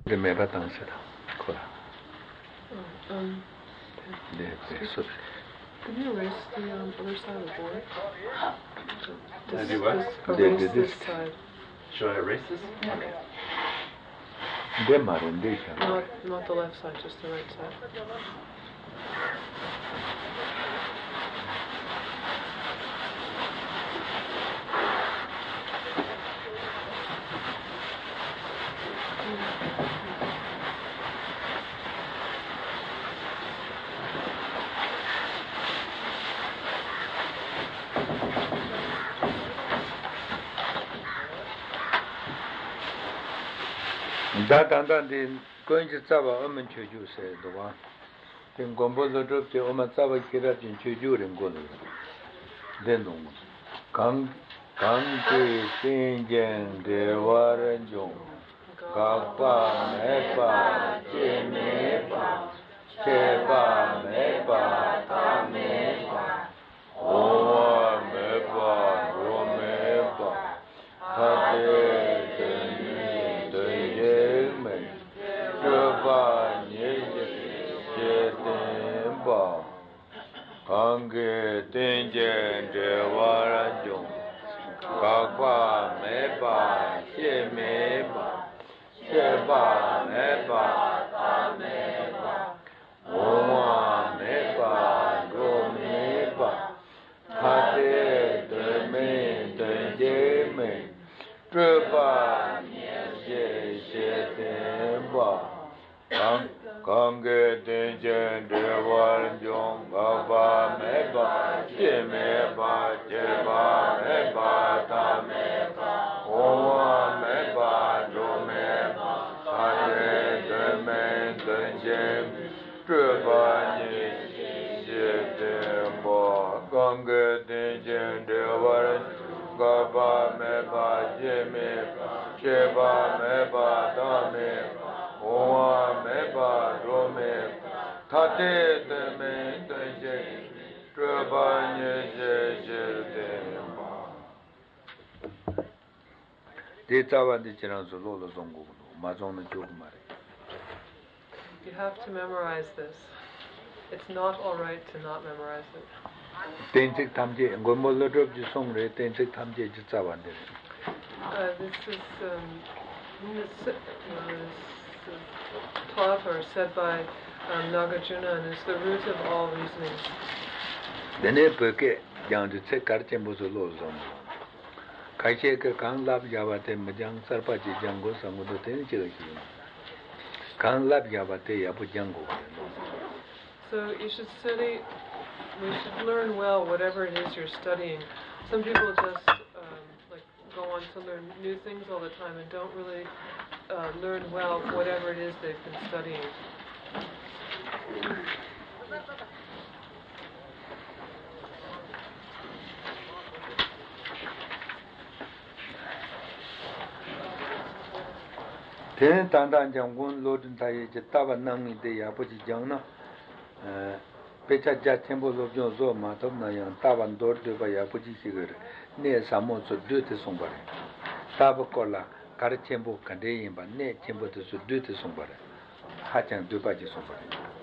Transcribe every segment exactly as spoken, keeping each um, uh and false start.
The meva dansera. Kola. Um, The so. Can you erase the um, other side of the board? This, do what? This, erase the, this side. Should I erase this? Okay. Not, not the left side, just the right side. That and then going to Sava Omen Chuju said the one. Then Gombozo dropped the Oman Sava Kirat in Chuju and Golu. Then Kang Kang Tinjan, the Warren Jong, Kapa, Mepa, Chimepa, Cheba, Mepa, Tamepa, Oa Mepa, Romepa, Tate. Kange tenjen de waranjong, kakwa meba, she meba, sheba meba, ta meba, owa meba, go meba, hate de me, de je me, truba, she she temba. Kange tenjen de waranjong, kakwa meba, she meba, sheba meba, ta meba, owa meba, do meba, hate de me, de je, truba, she temba. Kange tenjen de waranjong, kakwa meba, she meba, sheba meba, ta meba, Oa meba rome tate de me de trabanye je je demba de tawa de chiranzo lolo zongo ma zonno jogmare. You have to memorize this. It's not all right to not memorize it. Tensik tamje ngomolo drop ji songre tensik tamje ji tawande. Uh this is um this, uh, taught or said by um, Nagarjuna and is the root of all reasoning. Dene peke jang de se karche mozo lo zom. Kaise ke kan lab jawate majang sarpa ji jango samudo ten chege ki. Kan lab jawate yabu jango. So you should study, we should learn well whatever it is you're studying. Some people just um, like go on to learn new things all the time and don't really Uh, learn well whatever it is they've been studying. Ten tandan jangun lodin taye je taba nami de yabuji jangna pecha ja tembo lobjon zo ma tom na yang taban dor de ba yabuji sigar ne samo so de te sombare taba kola kar tembo kande yimba ne tembo de so de te sombare ha chang de ba ji sombare.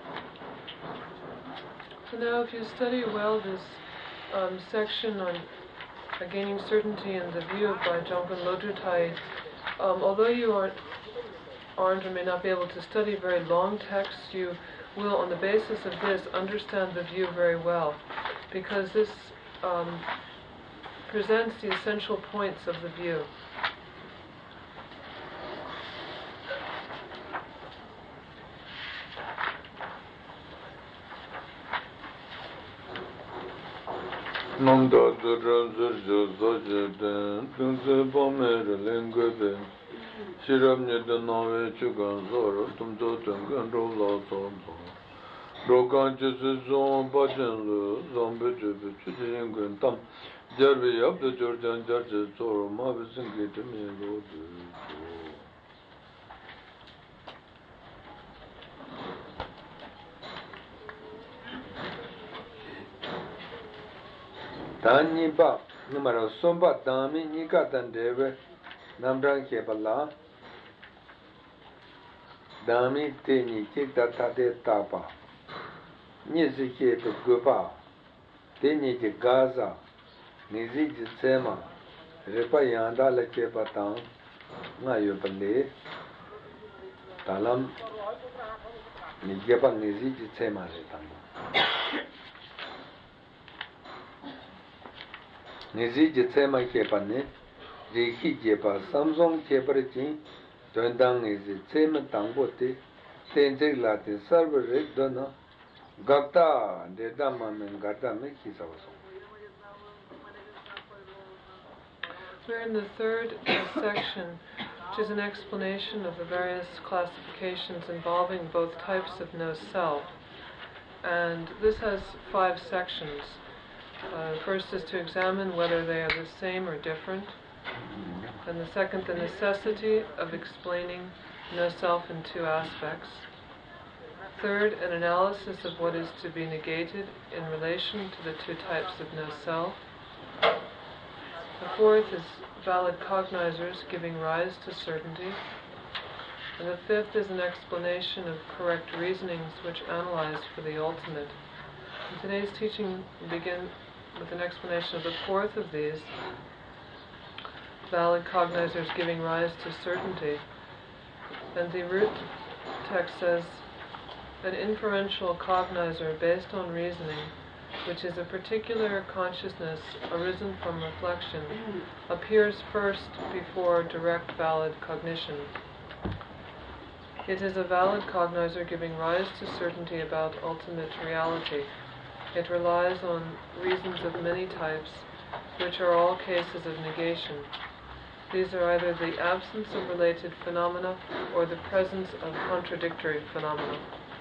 So now if you study well this um, section on uh, gaining certainty in the view by Jompen Lodrutai, um, although you aren't aren't or may not be able to study very long texts, you will, on the basis of this, understand the view very well, because this um, presents the essential points of the view. Shiramnya de nave chugan zoro tum to tengan ro la ton rokan je zon bajen lu zon be je be chu yin gun tam jarbe yap de jordan jar je zoro ma be sing ge de me ro de Tani ba numero somba dami nika dan deve namdang kebala Dami teni chikta tate tapa. Nisi chepe gupa. Teni che gaza. Nisi che sema. Ripa yanda la chepa tang. Nga yopale. Talam. Ni chepa nisi che sema re tang. Nisi che sema chepa ne. Rikhi chepa samsung chepa re chin. Tuandang isi tsema tangpo te, tenchek la te sarva rik dana, gakta deda mamen gata me kisavaso. We're in the third uh, section, which is an explanation of the various classifications involving both types of no-self. And this has five sections. Uh, first is to examine whether they are the same or different. And the second, the necessity of explaining no-self in two aspects. Third, an analysis of what is to be negated in relation to the two types of no-self. The fourth is valid cognizers giving rise to certainty. And the fifth is an explanation of correct reasonings which analyze for the ultimate. And today's teaching will begin with an explanation of the fourth of these, valid cognizers giving rise to certainty. And the root text says, an inferential cognizer based on reasoning, which is a particular consciousness arisen from reflection, appears first before direct valid cognition. It is a valid cognizer giving rise to certainty about ultimate reality. It relies on reasons of many types, which are all cases of negation. These are either the absence of related phenomena or the presence of contradictory phenomena.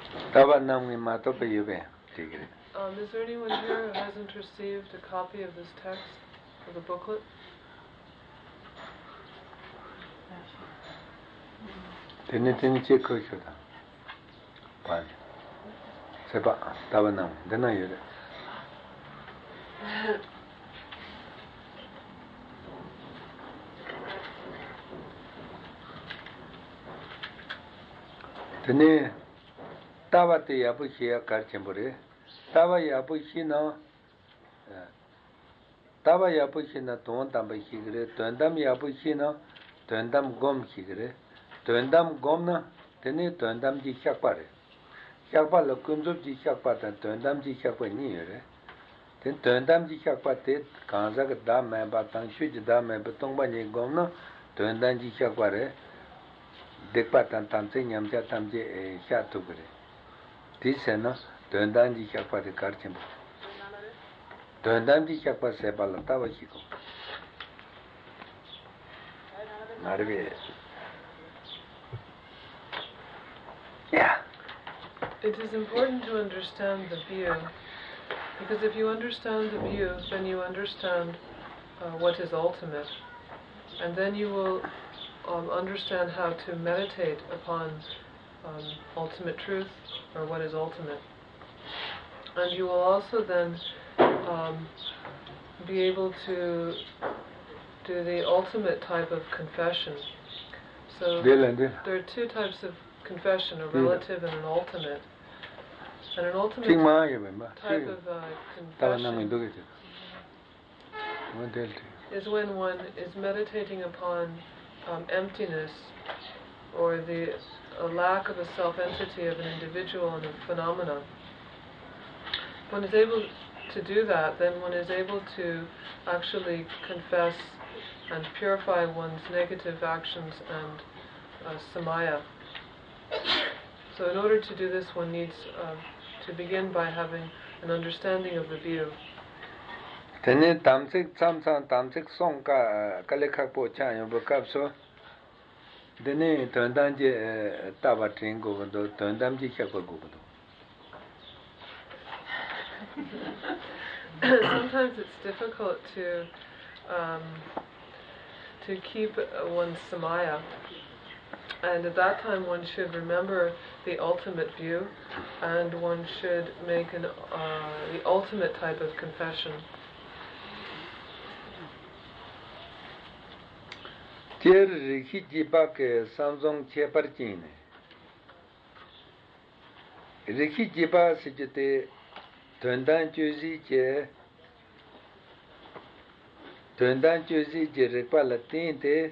Um, is there anyone here who hasn't received a copy of this text, of the booklet? Tene tava te yapu shia karchembore, tava yapu shina, tava yapu shina tuan tamba shigre, tuandam yapu shina, tuandam gom shigre, tuandam gom na, tene tuandam ji shakpare. Shakpa lo kunzup ji shakpa tan tuandam ji shakpa ni yore. Ten tuandam ji shakpa te kanzak da memba tan shuj da memba tongba ni gom na, tuandam ji shakpa re. Dekpa tan tamse nyamcha tamche sha tukure. Tise na tuandam ji shakpa re karchembo. Tuandam ji shakpa sepa la tawa shiko. Marve. Yeah. It is important to understand the view, because if you understand the view, then you understand uh, what is ultimate, and then you will um, understand how to meditate upon um, ultimate truth, or what is ultimate. And you will also then um, be able to do the ultimate type of confession. So there are two types of confession, a relative and an ultimate. And an ultimate type of uh, confession is when one is meditating upon um, emptiness, or the a lack of a self-entity of an individual and a phenomena. One is able to do that, then one is able to actually confess and purify one's negative actions and uh, samaya. So in order to do this, one needs uh, to begin by having an understanding of the view. Tene tamsik samsang tamsik song ka kalekha po chayo bokap so dene tuandam je taba train go do tuandam ji chakpa go do. Sometimes it's difficult to um, to keep one's samaya, and at that time one should remember the ultimate view, and one should make an uh, the ultimate type of confession. Tier rikhi jipa ke samsung chepar chine Rikhi jipa sijite tuandan chuzi je tuandan chuzi je rikpa la tinte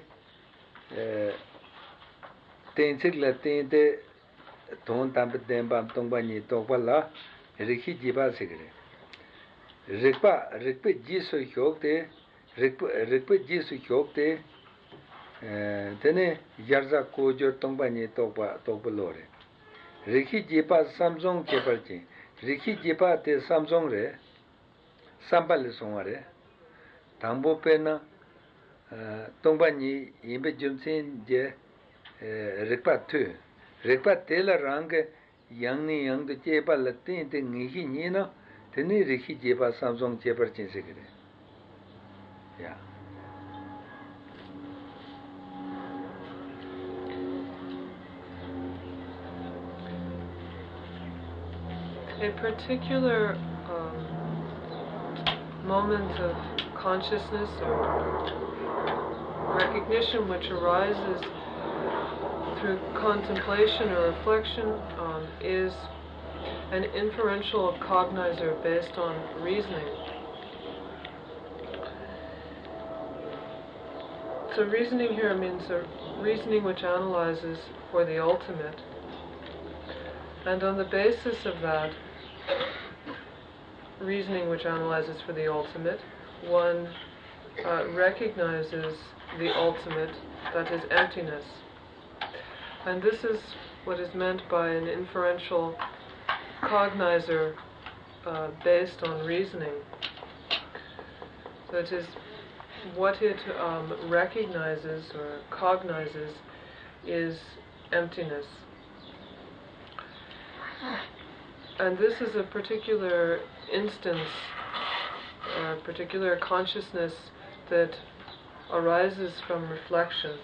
tensik la tinte ton tampa tenpa tongpa ni tokpa la rikhi jipa sikre rikpa rikpa jisu hyokte rikpa rikpa jisu hyokte tene yarza kojor tongpa ni tokpa tokpa lore Rikhi jipa Samsung cheparchi. Rikhi jipa te Samsung re. Sambali songa re. Tangbo pe na tongpa ni imbe jumsin je rikpa tu. Rikpa te la rang yang ni yang de chepa la ten te ngihi ni na teni rikhi jipa Samsung cheparchi sikre. Yeah. A particular um, moment of consciousness or recognition which arises through contemplation or reflection um, is an inferential cognizer based on reasoning. So reasoning here means a reasoning which analyzes for the ultimate, and on the basis of that reasoning which analyzes for the ultimate, one uh, recognizes the ultimate, that is emptiness. And this is what is meant by an inferential cognizer uh, based on reasoning. That is, what it um, recognizes or cognizes is emptiness. And this is a particular instance, a particular consciousness that arises from reflection.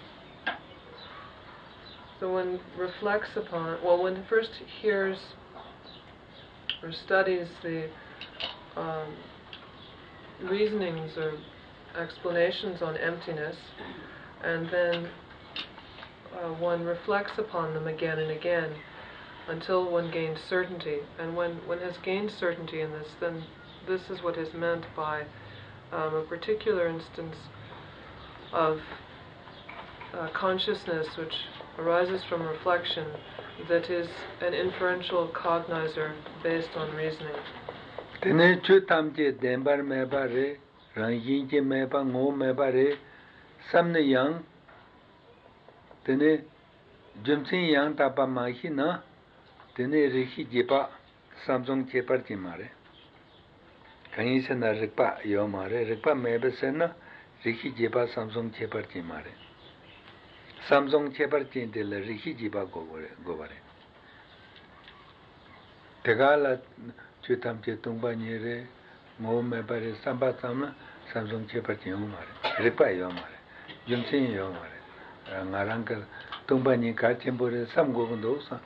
So one reflects upon, well, one first hears or studies the um, reasonings or explanations on emptiness, and then uh, one reflects upon them again and again until one gains certainty. And when one has gained certainty in this, then this is what is meant by um, a particular instance of uh, consciousness which arises from reflection that is an inferential cognizer based on reasoning. Tene chu tamje dembar meba re, rangin je meba ngo meba re, samne yang, tene jumsin yang tapa mahi na, tene rikhi jipa Samsung chepar chi mare. Kanyi se na rikpa yo mare, rikpa meba se na rikhi jipa Samsung chepar chi mare. Samsung chepar chi de la rikhi jipa go bare. Tegala chu tamche tungpa nye re, ngo meba re, samba samna Samsung chepar chi yo mare. Rikpa yo mare, jumsin yo mare. Ngaranga tungpa nye ka chenpo re, sam go gundo sa.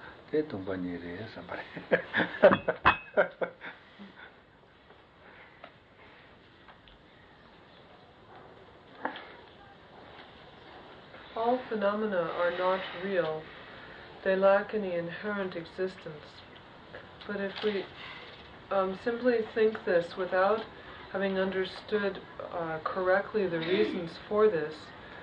All phenomena are not real. They lack any inherent existence. But if we um, simply think this without having understood uh, correctly the reasons for this,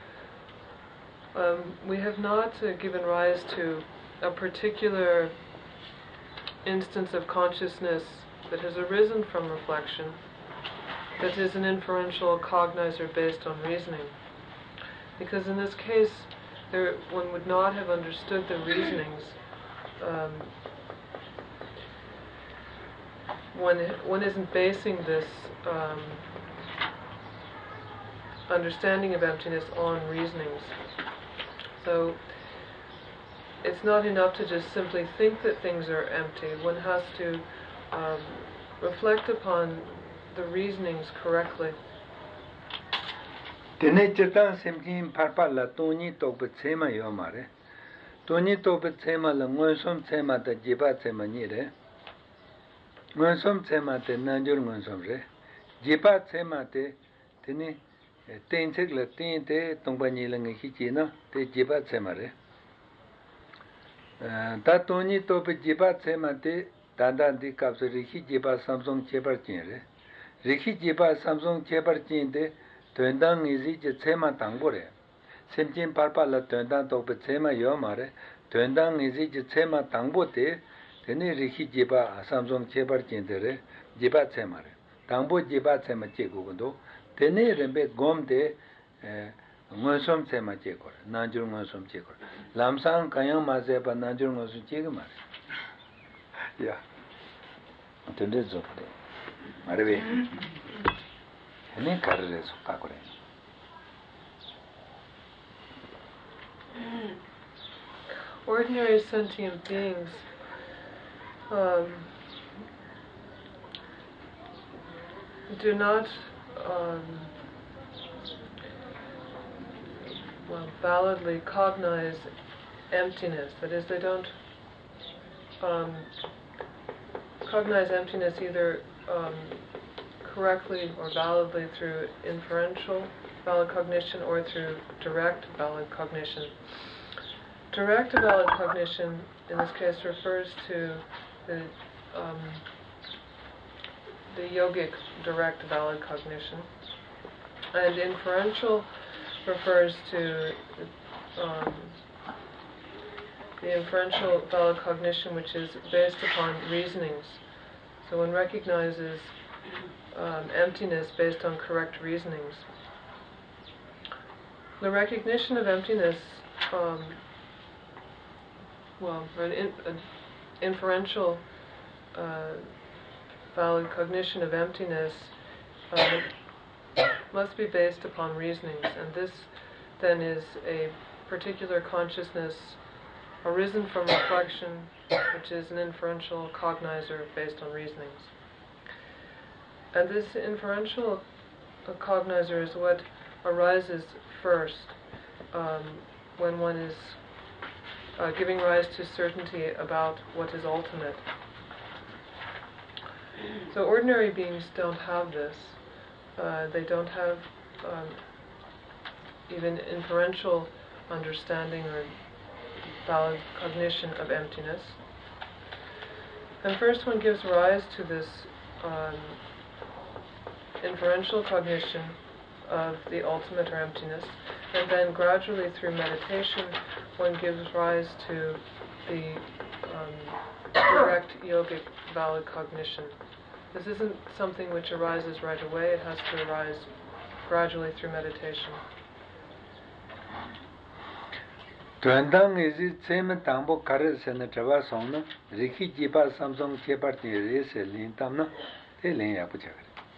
um, we have not uh, given rise to a particular instance of consciousness that has arisen from reflection, that is an inferential cognizer based on reasoning. Because in this case, there, one would not have understood the reasonings. Um, one, one isn't basing this um, understanding of emptiness on reasonings. So it's not enough to just simply think that things are empty. One has to um, reflect upon the reasonings correctly. Tene chetan semjin parpa la toni tokpa tsema yo mare. Toni tokpa tsema la ngonsom tsema ta jipa tsema ni re. Ngonsom tsema te nanjur ngonsom re. Jipa tsema te tene tensik la ten te tongpa ni la ngi chi na te jipa tsema re. 다 돈이 또 지바 세만테 단단디 값을 리히 지바 삼성 제발 진래 리히 지바 삼성 제발 진데 된당 이지 제 세만 당보래 샘진 발발라 된당 또 세만 요 말에 된당 이지 제 세만 당보때 되네 리히 지바 삼성 제발 진데래 지바 세마래 당보 지바 세마 제고도 되네 렘베 곰데 에 ngosom sema chekor nanjur ngosom chekor lamsang kayang mase pa nanjur ngosom chekor mare ya tende zokde marve hene karre so kakore ordinary sentient beings um, do not um, well, validly cognize emptiness. That is, they don't um, cognize emptiness either um, correctly or validly through inferential valid cognition or through direct valid cognition. Direct valid cognition, in this case, refers to the, um, the yogic direct valid cognition, and inferential refers to um, the inferential valid cognition, which is based upon reasonings. So one recognizes um, emptiness based on correct reasonings. The recognition of emptiness, um, well, an, in, an inferential uh, valid cognition of emptiness uh, must be based upon reasonings, and this then is a particular consciousness arisen from reflection, which is an inferential cognizer based on reasonings. And this inferential cognizer is what arises first um, when one is uh, giving rise to certainty about what is ultimate. So ordinary beings don't have this. Uh, they don't have um, even inferential understanding or valid cognition of emptiness. And first one gives rise to this um, inferential cognition of the ultimate or emptiness, and then gradually through meditation one gives rise to the um, direct yogic valid cognition. This isn't something which arises right away, it has to arise gradually through meditation. Tuandang is same tambo kares and the Trava song, Riki Jiba Samsung Chepat is a lintamna, telling Apuchak.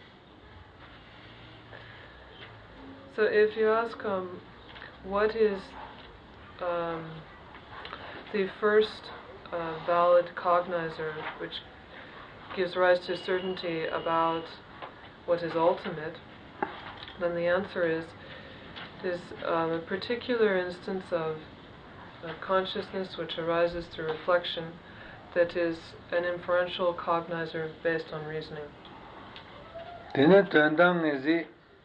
So if you ask um, what is um, the first uh, valid cognizer which gives rise to certainty about what is ultimate, then the answer is is um, a particular instance of uh, consciousness which arises through reflection that is an inferential cognizer based on reasoning. Tene tuandang is it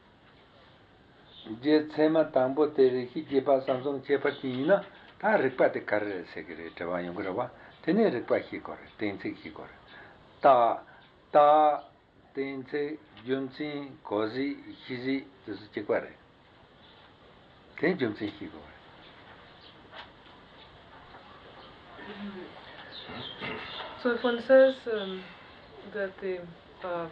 Je Sema Tambo Teriki Jiba Samsung Chepatina, Ta Ripati Carre Secretary Tavayungurava, Tene Ripaki Kore, Tensi Kikore. Ta Ta Tense Jumsi Kozi Hizi is Chikware. Ten Jumsi Hikore. So if one says um, that the uh,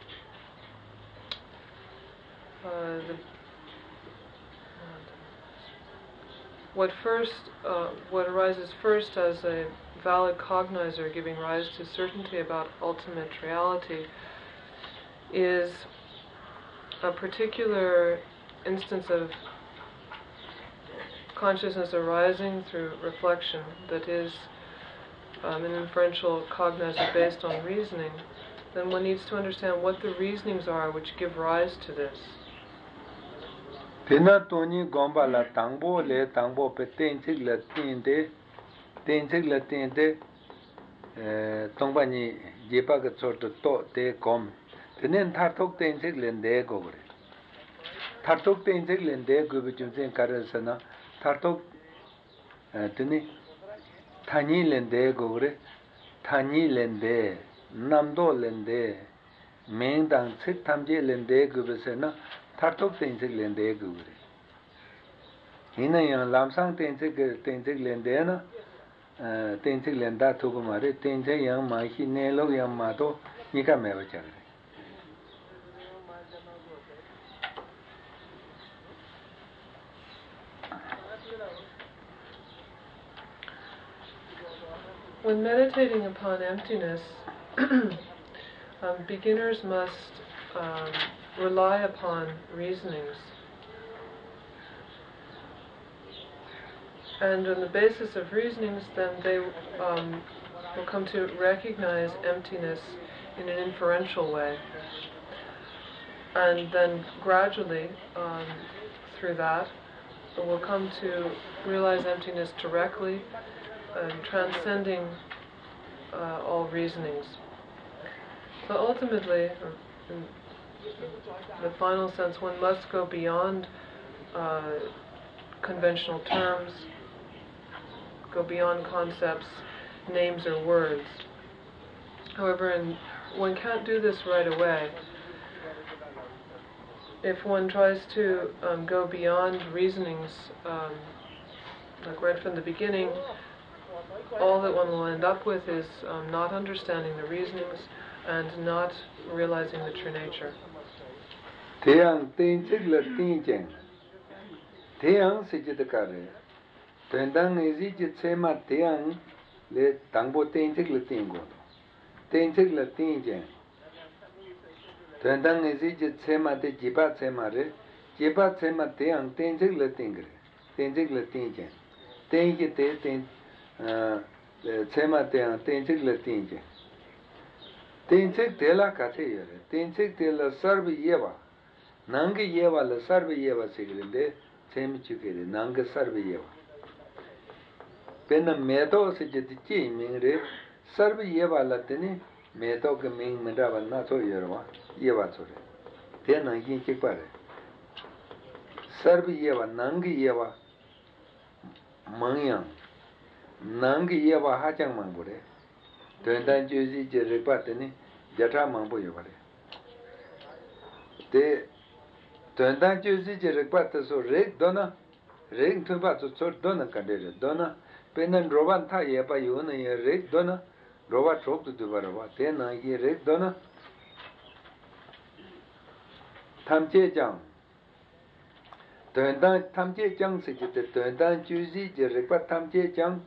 uh, the what first uh, what arises first as a valid cognizer giving rise to certainty about ultimate reality is a particular instance of consciousness arising through reflection that is um, an inferential cognizer based on reasoning, then one needs to understand what the reasonings are which give rise to this. Tena Tony Gomba la Tangbo le Tangbo Petenchik la Tinte, Tenchik la Tinte, Tongbani Jipak sort of to te com. Tenen Tartok Tenchik Lende Gogre. Tartok Tenchik Lende Gubichum Karasana, Tartok Tini Tani lende gore, Tani lende, Namdo lende, Mengdang Sik Tamje lende gubesena, Tartok Tensik lende gore. Hina yang Lamsang Tensik Tensik lende na, Tensik lenda Tukumare, Tensik yang Mahi Nelo yang Mato, Nika Meva Chagre. When meditating upon emptiness, um, beginners must um, rely upon reasonings. And on the basis of reasonings, then they um, will come to recognize emptiness in an inferential way. And then gradually, um, through that, will come to realize emptiness directly, Uh, transcending uh, all reasonings. So ultimately, in the final sense, one must go beyond uh, conventional terms, go beyond concepts, names or words. However, in, one can't do this right away. If one tries to um, go beyond reasonings, um, like right from the beginning, all that one will end up with is um, not understanding the reasonings and not realizing the true nature. Teyang tenchik la tencheng, teyang sijidakare, tendang ezi jitsema teyang le tangbo tenchik la tengo, tenchik la tencheng, tendang ezi jitsema te jiba tsema re, jiba tsema teyang tenchik la tengre, tenchik la tencheng, tenchik te ten tsema teyang tenchik la tencheng, tenchik tela kate yore, tenchik tela sarva yeva, nanga yeva la sarva yeva sigrinde, tsemi chukere, nanga sarva yeva. Pena meto se jiti chi mingre, sarva yeva la teni, meto ke ming mendrava na so yorwa, yeva sore. Tena yin chikpare. Sarva yeva, nanga yeva, mangyang, nanga yeva hachang mangbore, tuendan juzi je rikpa teni, jatra mangbo yovare. Te tuendan juzi je rikpa taso rik dona, rik tuba to sort dona kandere, dona, penan roban tha yeba yona ye rik dona, roba trok tu dubarava, tena ye rik dona, tamche jang, tuendan tamche jang se jite, tuendan juzi je rikpa tamche jang,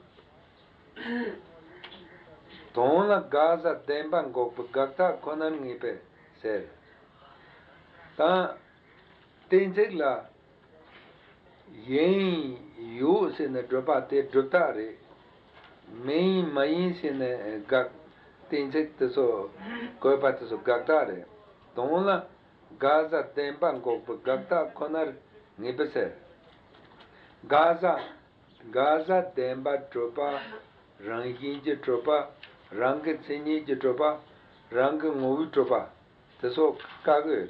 Tona gaza demban gokpa gakta konan ngipe ser. Ta tenchik la yen yu se ne dropa te drupta re, main mayin se ne gak tenchik taso koipa taso gakta re. Tona gaza demban gokpa gakta konan ngipe ser. Gaza gaza demba dropa rangin je dropa rang tseni je dropa rang ngovi dropa taso kage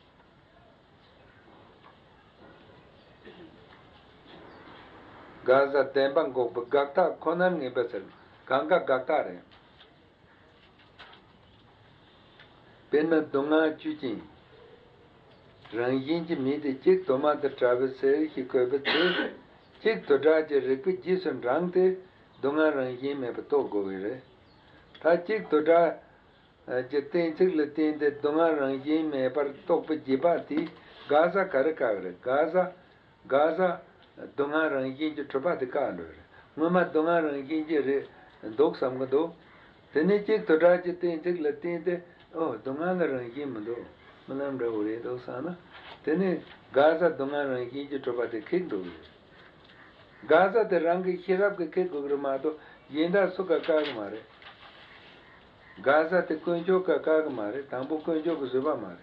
gaza tembang go gakta konan nge besel ganga gakta re penna donga chuchi rangin je mi de chik toma de traverser ki ko be chik to da je repeat jison rang te donga rangin me to go re ta chik to da je ten chik le ten de donga rangin me par to pe jibati gaza kar kagre gaza gaza donga rangin je tropa de kando re mama donga rangin je re dok sam do tene chik to da je ten chik le ten de oh donga rangin me do manam re ore do sana tene gaza donga rangin je tropa de kik do gaza de rang khirab ke kik go ma do yenda suka kag mare Gaza te kunjo ka kag mare, tambo kunjo ko zuba mare.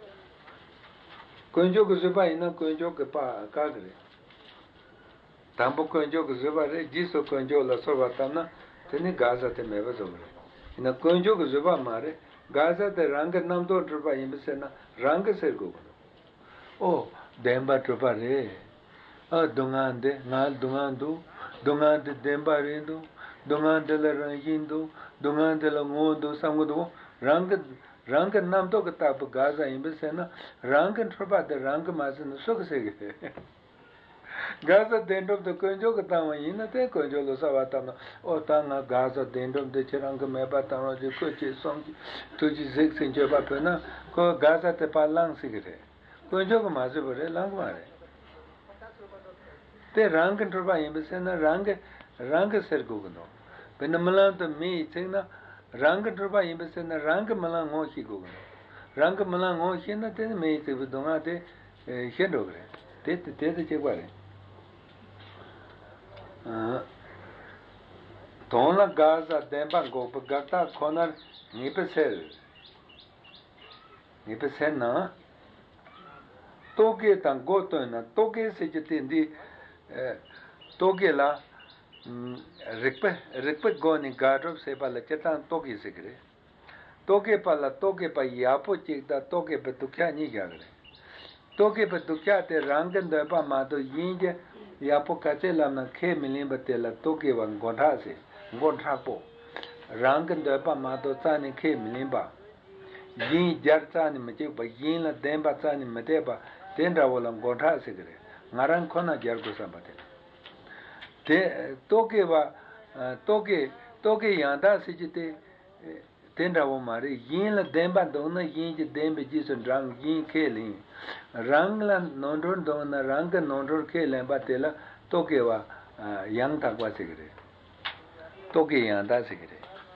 Kunjo ko zuba ina kunjo ke pa kagre. Tambo kunjo ko zuba re, jiso kunjo la soba tamna, tene Gaza te meva zobre. Ina kunjo ko zuba mare, Gaza te rang namdo trupa imbese na, rang ser go. Oh, demba trupa re. Ah, dungande, ngal dungandu, dungande demba rendu, dungan de la rangindo dungan de la ngondo sangodo rang rang nam to ka pa gaza imbe sena rang tropa de rang masen sok se gaza dendom de konjo ka ta yin te konjo lo savata na o ta na gaza dendom de cherang me ba ta no je ko che song tu ji zek sin je ba pe na ko gaza te pa lang sigre konjo ka ma se bare lang ma re te rang tropa imbe sena rang rang ser go no penamala to me chena rang tropa imbe sena rang mala ngo hi go rang mala ngo hi na te me te donga te he do gre te te te che ba re Tona Gaza Demba Gopa Gata Konar Nipesel Nipesena Toge Tangotona Toge Sejitindi Toge la Rikpe Rikpe Goni Gadrop Sepala Chetan Toge Sigre Toge Pala Toge Pa Yapo Chikta Toge Petukya Nigagre Toge Petukya Te Rangan Deba Mato Yinje Yapo Kachela na K Milimba Tela Toke Van Gondhase Gondhapo Rangan Deba Mato Tani K Milimba Yin Jartani Majiba Yin la Demba Tani Mateba Tendra Volam Gondhase Naran Kona Jargo Sabate Te Toke Va Toke Toke Yanda Sijite Tendra Vomari Yin la Demba Dona Yin Dembe Jison Rang Yin Kelin Rangla Nondron Dona Ranga Nondor Kelemba Tela Tokewa Yang Takwa Sigre Toke Yanda Sigre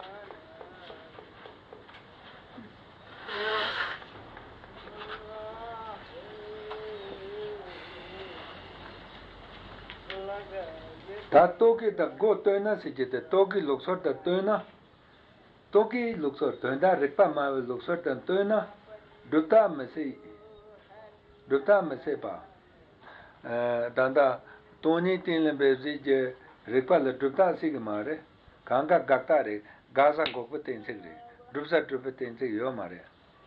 Ta Toke ta go Toina Sijite Toki Luxor ta Toina Toki Luxor Toina Rikpa Mawe Luxor ta Toina Duta Mesi Duta Mesepa Danda Tony Tinle Bezije Rikpa le Duta Sigmare Kanga Gatare Gaza Gopa Tensigre Dupsa Dupa Tensig Yomare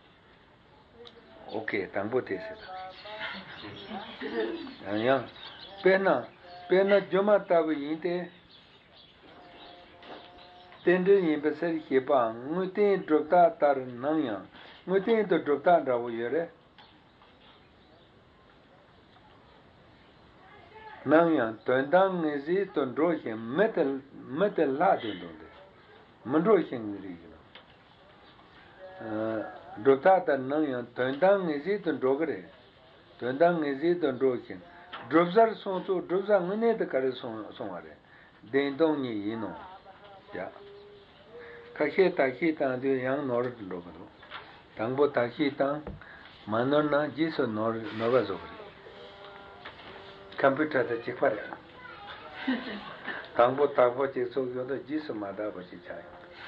Okay, Tangbo Tesita Yang Pena Pena Juma Tabu Yinte Tende Yimbasari Hipa Mutin Dupta Tar Nanya Mutin to Dupta Ravu Yere Nanya Tendang Nizi Tondrohim Metal Metal Latin Mandrohim Rigino Dotata Nanya Tendang Nizi Tondrogre Tendang Nizi Tondrohim Drobzar Sonto Drobzar Mune the Kare Sonare Dendong Yino Ya Kahe Takita and the young Nord Drogado Tangbo Takita Manona Jiso Novazovri Computer the Chipare Tangbo Tabo Chiso Yoda Jiso Madaba Chichai.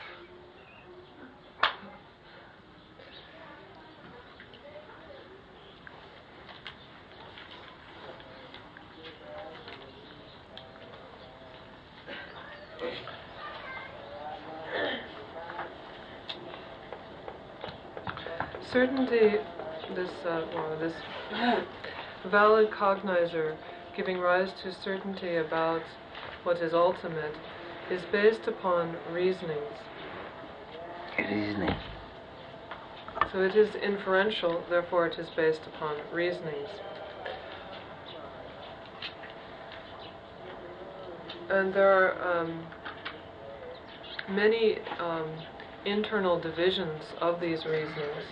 Certainty, this uh, well, this valid cognizer giving rise to certainty about what is ultimate is based upon reasonings. Reasoning. So it is inferential, therefore it is based upon reasonings. And there are um, many um, internal divisions of these reasonings.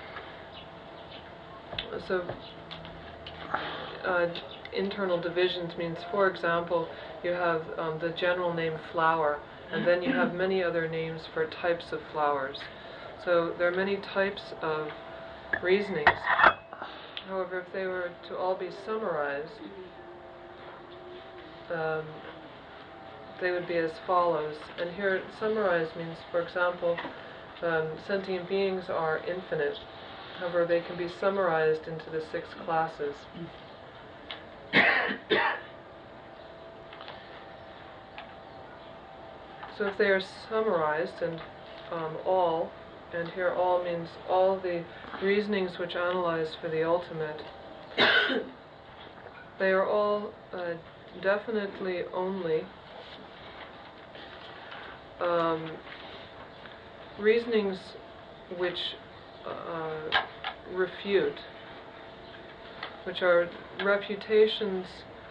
So, uh, internal divisions means, for example, you have um, the general name flower, and then you have many other names for types of flowers. So there are many types of reasonings. However, if they were to all be summarized, um, they would be as follows. And here, summarized means, for example, um, sentient beings are infinite. However, they can be summarized into the six classes. So if they are summarized, and um, all, and here all means all the reasonings which analyze for the ultimate, they are all uh, definitely only um, reasonings which uh, refute, which are refutations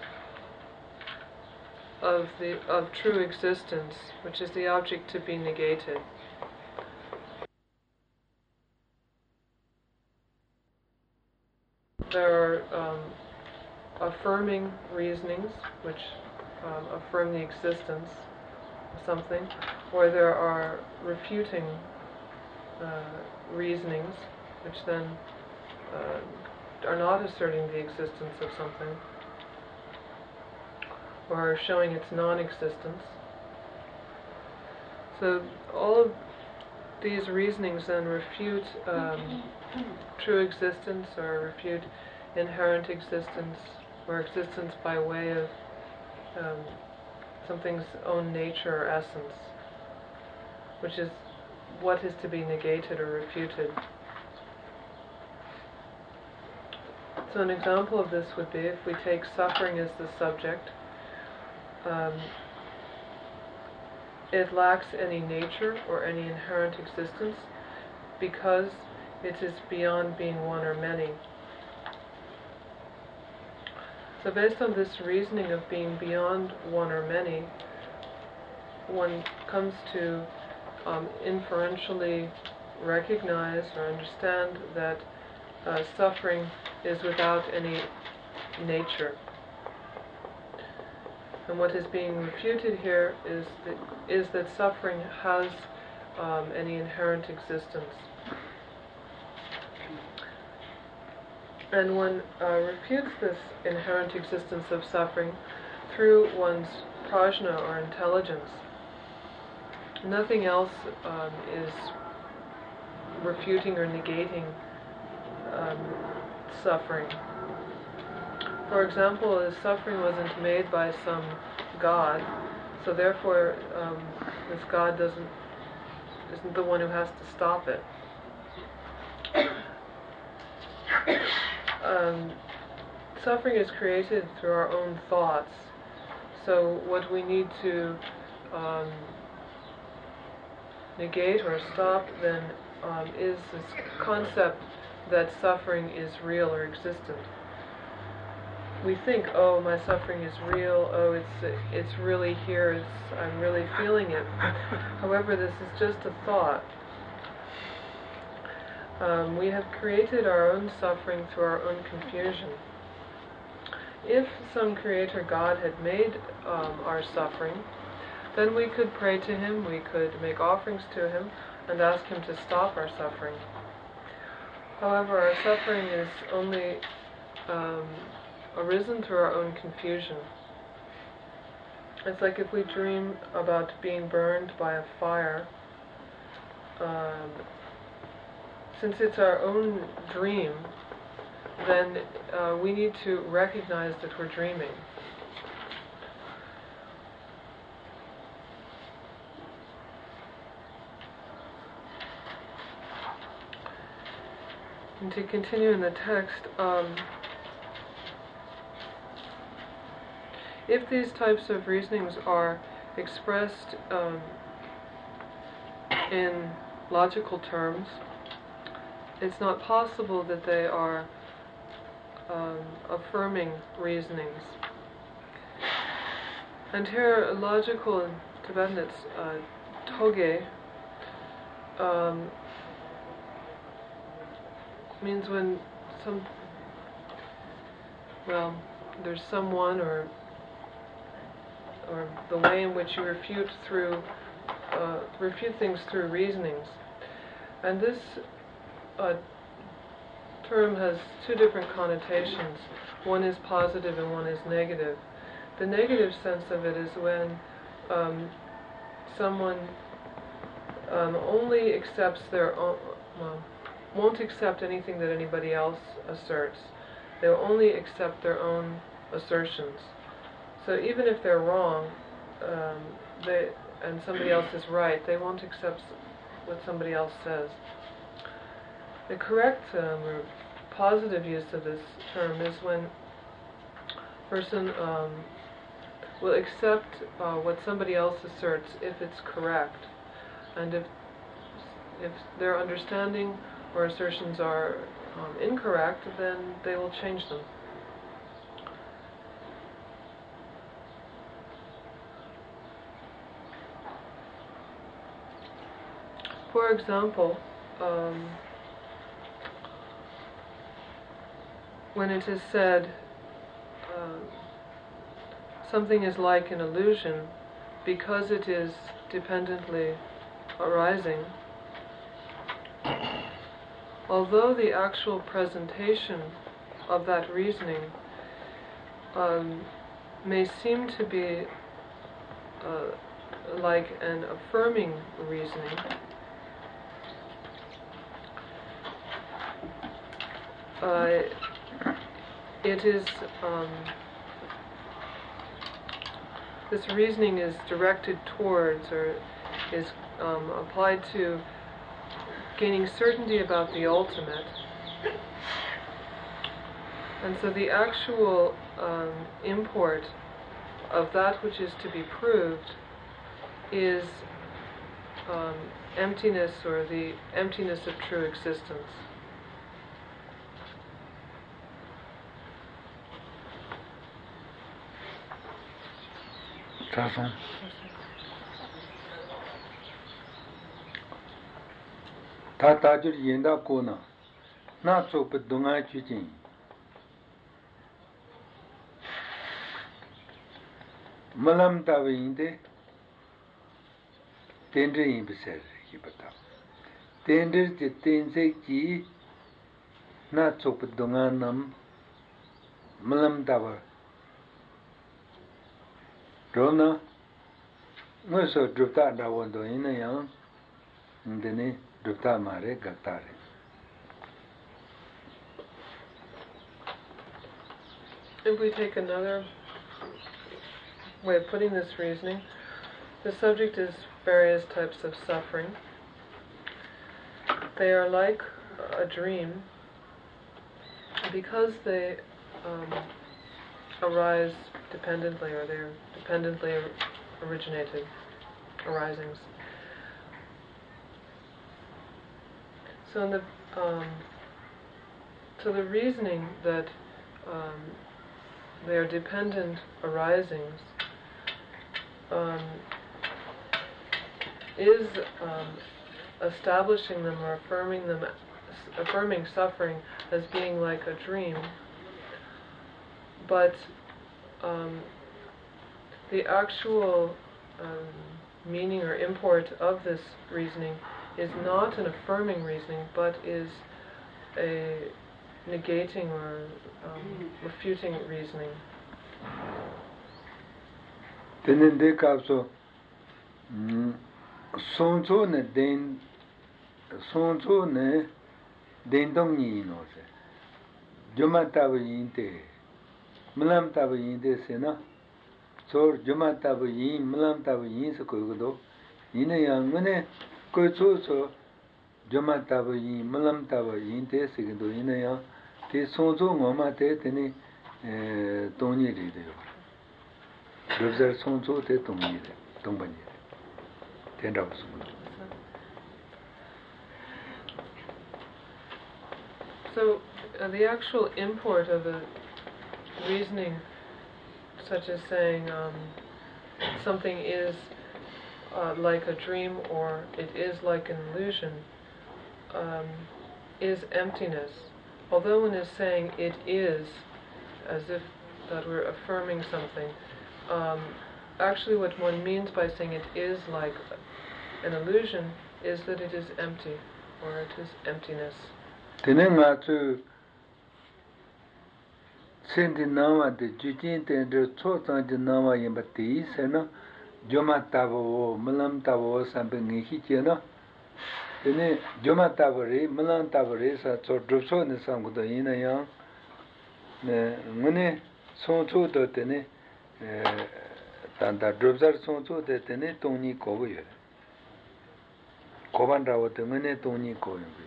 of the of true existence, which is the object to be negated. There are um, affirming reasonings which um, affirm the existence of something, or there are refuting uh, reasonings which then uh, are not asserting the existence of something, or showing its non-existence. So all of these reasonings then refute um, true existence, or refute inherent existence, or existence by way of um, something's own nature or essence, which is what is to be negated or refuted. So an example of this would be if we take suffering as the subject. Um, it lacks any nature or any inherent existence because it is beyond being one or many. So based on this reasoning of being beyond one or many, one comes to um, inferentially recognize or understand that uh, suffering is without any nature. And what is being refuted here is that, is that suffering has um, any inherent existence. And one uh, refutes this inherent existence of suffering through one's prajna or intelligence. Nothing else um, is refuting or negating um, suffering. For example, if suffering wasn't made by some god, so therefore um, this god doesn't isn't the one who has to stop it. Um, suffering is created through our own thoughts. So what we need to um, negate or stop then um, is this concept that suffering is real or existent. We think, oh, my suffering is real, oh, it's it's really here, it's, I'm really feeling it. However, this is just a thought. Um, we have created our own suffering through our own confusion. If some creator God had made um, our suffering, then we could pray to him, we could make offerings to him, and ask him to stop our suffering. However, our suffering is only um, arisen through our own confusion. It's like if we dream about being burned by a fire. Um, since it's our own dream, then uh, we need to recognize that we're dreaming. And to continue in the text, um, if these types of reasonings are expressed um, in logical terms, it's not possible that they are um, affirming reasonings. And here, logical in Tibetan, it's uh, toge, um, means when some, well, there's someone or or the way in which you refute through uh, refute things through reasonings. And this uh, term has two different connotations. One is positive and one is negative. The negative sense of it is when um, someone um, only accepts their own, well, won't accept anything that anybody else asserts. They'll only accept their own assertions. So even if they're wrong, um, they and somebody else is right, they won't accept what somebody else says. The correct um, or positive use of this term is when a person um, will accept uh, what somebody else asserts if it's correct, and if if their understanding or assertions are um, incorrect, then they will change them. For example, um, when it is said uh, something is like an illusion because it is dependently arising, although the actual presentation of that reasoning um, may seem to be uh, like an affirming reasoning, uh, it is um, this reasoning is directed towards or is um, applied to gaining certainty about the ultimate, and so the actual um, import of that which is to be proved is um, emptiness, or the emptiness of true existence. 자선 다 다줄 인다 고나 나 쪽부 동아 주진 malam tawinde tendre yin biser hibata tendre je tense ki na chop donga nam malam tawa rona ngoso drupta da wondo ina yang ndene drupta mare gatare. If we take another way of putting this reasoning, the subject is various types of suffering. They are like a dream because they um, arise dependently, or they're dependently originated arisings. So, in the um, so the reasoning that um, they are dependent arisings um, is um, establishing them or affirming them, affirming suffering as being like a dream, but um, the actual um, meaning or import of this reasoning is not an affirming reasoning, but is a negating or um, refuting reasoning. Tenende kapso sonso ne den sonso ne dendong ni no se juma tabu yinte malam tabu yinte se na so juma tabu yin malam tabu yin se ko godo ine yang ne ko so so juma tabu yin malam tabu yinte se godo ine yang te sonso ngoma te tene eh toni ri de Rubzar sonso te tongi de tongbani de tenda usumu. So uh, the actual import of the reasoning, such as saying um, something is uh, like a dream or it is like an illusion, um, is emptiness. Although one is saying it is, as if that we're affirming something, um, actually what one means by saying it is like an illusion is that it is empty, or it is emptiness. Tene nga tsu sendi nama de jujin tendre tso tangji nama yinba teyi se na joma tabo wo malam tabo wo sampe ngehi che na tene joma tabo re malam tabo re sa tso drupso ne samgudo yina yang ngune sonso do tene tanda drupsar sonso de tene tongni kobo yore koban rawo te ngune tongni kobo yore.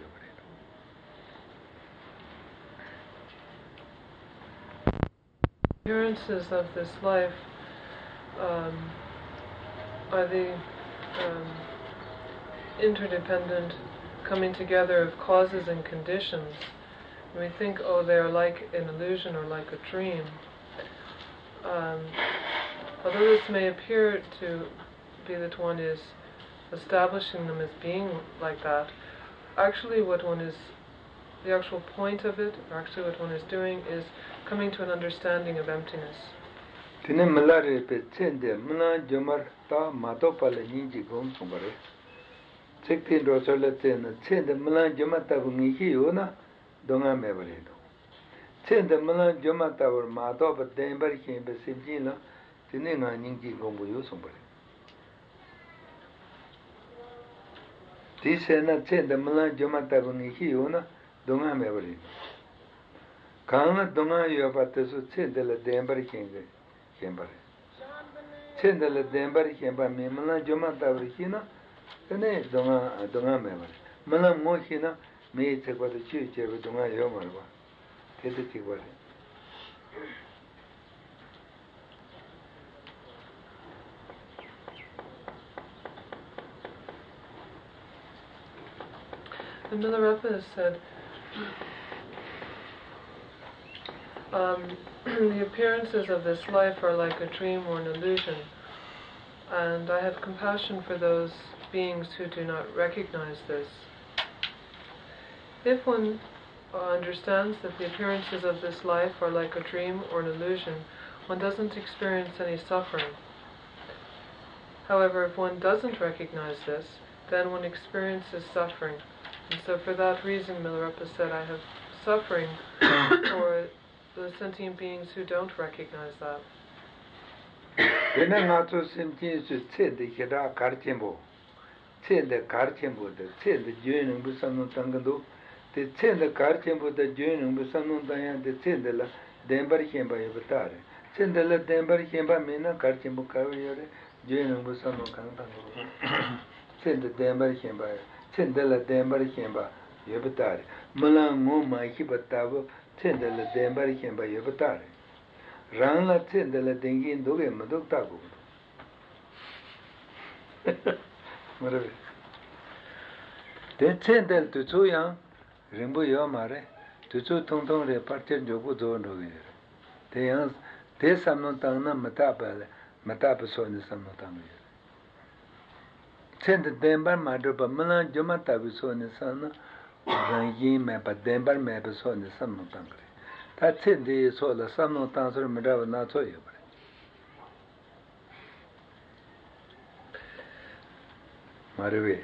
Appearances of this life um, are the um, interdependent coming together of causes and conditions. And we think, oh, they're like an illusion or like a dream. Um, although this may appear to be that one is establishing them as being like that, actually what one is, the actual point of it, or actually what one is doing, is coming to an understanding of emptiness. Tene malare pe tsende mna jomar ta mato pala nyinji gom sumbare. Tsektin rosole tsende tsende mna jomar ta bungi hiyo na donga mebare do. Tsende mna jomar ta bur mato pa denbar kien pe simji na tene nga nyinji gom buyo sumbare. Tise na tsende mna jomar ta bungi hiyo na donga mebare do. Kaanga donga yo pa tesu tsende la denbar kien pe Kembare. Chendala dembari kemba me mala joma tabri kina tene donga donga mebare. Mala mo kina me chekwa de chi chebe donga yo marwa. Tete chikware. The Milarepa has said, um, the appearances of this life are like a dream or an illusion, and I have compassion for those beings who do not recognize this. If one uh, understands that the appearances of this life are like a dream or an illusion, one doesn't experience any suffering. However, if one doesn't recognize this, then one experiences suffering. And so for that reason, Milarepa said, I have suffering for the sentient beings who don't recognize that. Dena ngato simchi su tsende kira karchembo. Tsende karchembo de tsende jönung bu sanu tangando. Te tsende karchembo de jönung bu sanu tangyan de tsende la dembar kemba yebtare. Tsende la dembar kemba mena karchembo kawe yore jönung bu sanu kang tango. Tsende dembar kemba. Tsende la dembar kemba yebtare. Mala ngo ma ki batabo tsende la dembar kemba yebtare. Rang la tsende la dengin doge madok tago. Marabe. Ten tsende tu tsu yang rimbo yo mare. Tu tsu tong tong re parchen jogu do no ge. Te yang te samno tang na mata pa le mata pa so ni samno tang ge. Tsende dembar madro pa mala joma ta bi so ni sana rang yin me pa dembar me pa so ni samno tang ge. Ta tsende so la samno tang so me ra na so yo. Marabe.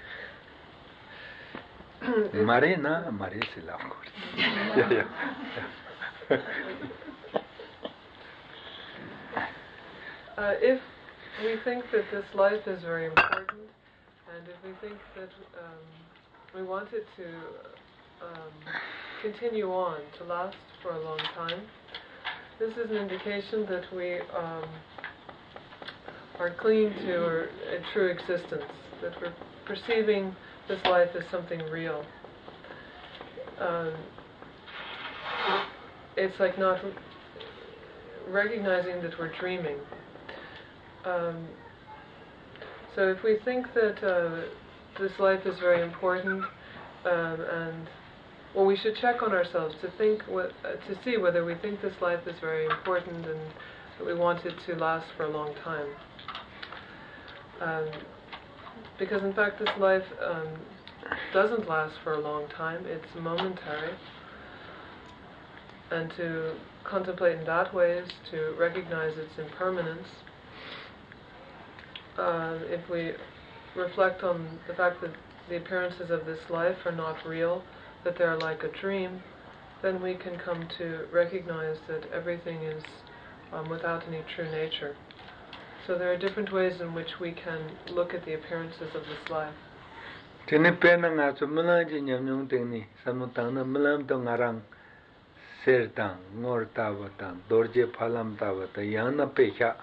Mare na mare se la yeah, yeah. Uh, if we think that this life is very important, and if we think that um, we want it to um, continue on, to last for a long time, this is an indication that we um, are clinging to a true existence, that we're perceiving this life as something real. Um, it's like not re- recognizing that we're dreaming. Um, so if we think that uh, this life is very important, um, and well, we should check on ourselves to think what, uh, to see whether we think this life is very important and that we want it to last for a long time. Um, because in fact this life um, doesn't last for a long time, it's momentary. And to contemplate in that way is to recognize its impermanence. Uh, if we reflect on the fact that the appearances of this life are not real, that they're like a dream, then we can come to recognize that everything is um, without any true nature. So there are different ways in which we can look at the appearances of this life. Tene pena nga su mala ji nyam nyong tengni samu tang na malam to ngarang ser tang ngor tawa tang dorje phalam tawa ta yang na pecha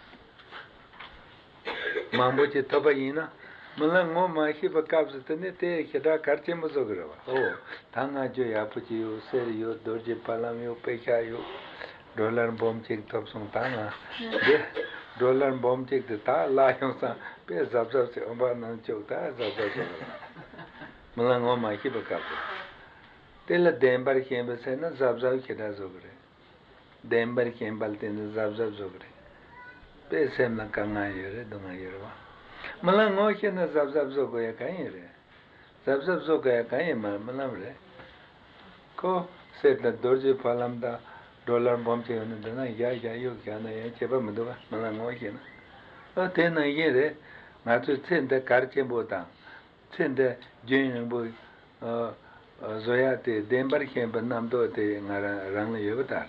mambo che taba yina mala ngo ma hi ba kap su tene te kheda karche mo so grawa o tanga jo ya puchi yo ser yo dorje phalam yo pecha yo dollar bom chek top song tanga de dollar bomb check the ta la yong sa pe zap zap se omba nang chok ta zap zap zap malang o ma ki ba ka tela dembar khem se na zap zap kheda zo gre dembar khem bal ten zap zap zo gre pe sem na ka nga yere do nga yere wa malang o khe na zap zap zo go ya ka yere zap zap zo go ya ka yere malang re ko se na dorje phalam da dollar bomb che ne na ya ya yo kya na ya che ba ma do ba malang o khe na a te na yere ma tu chen de kar chen bo ta chen de jin bo zoya te dembar khem ba nam do te ngara rang le yo ta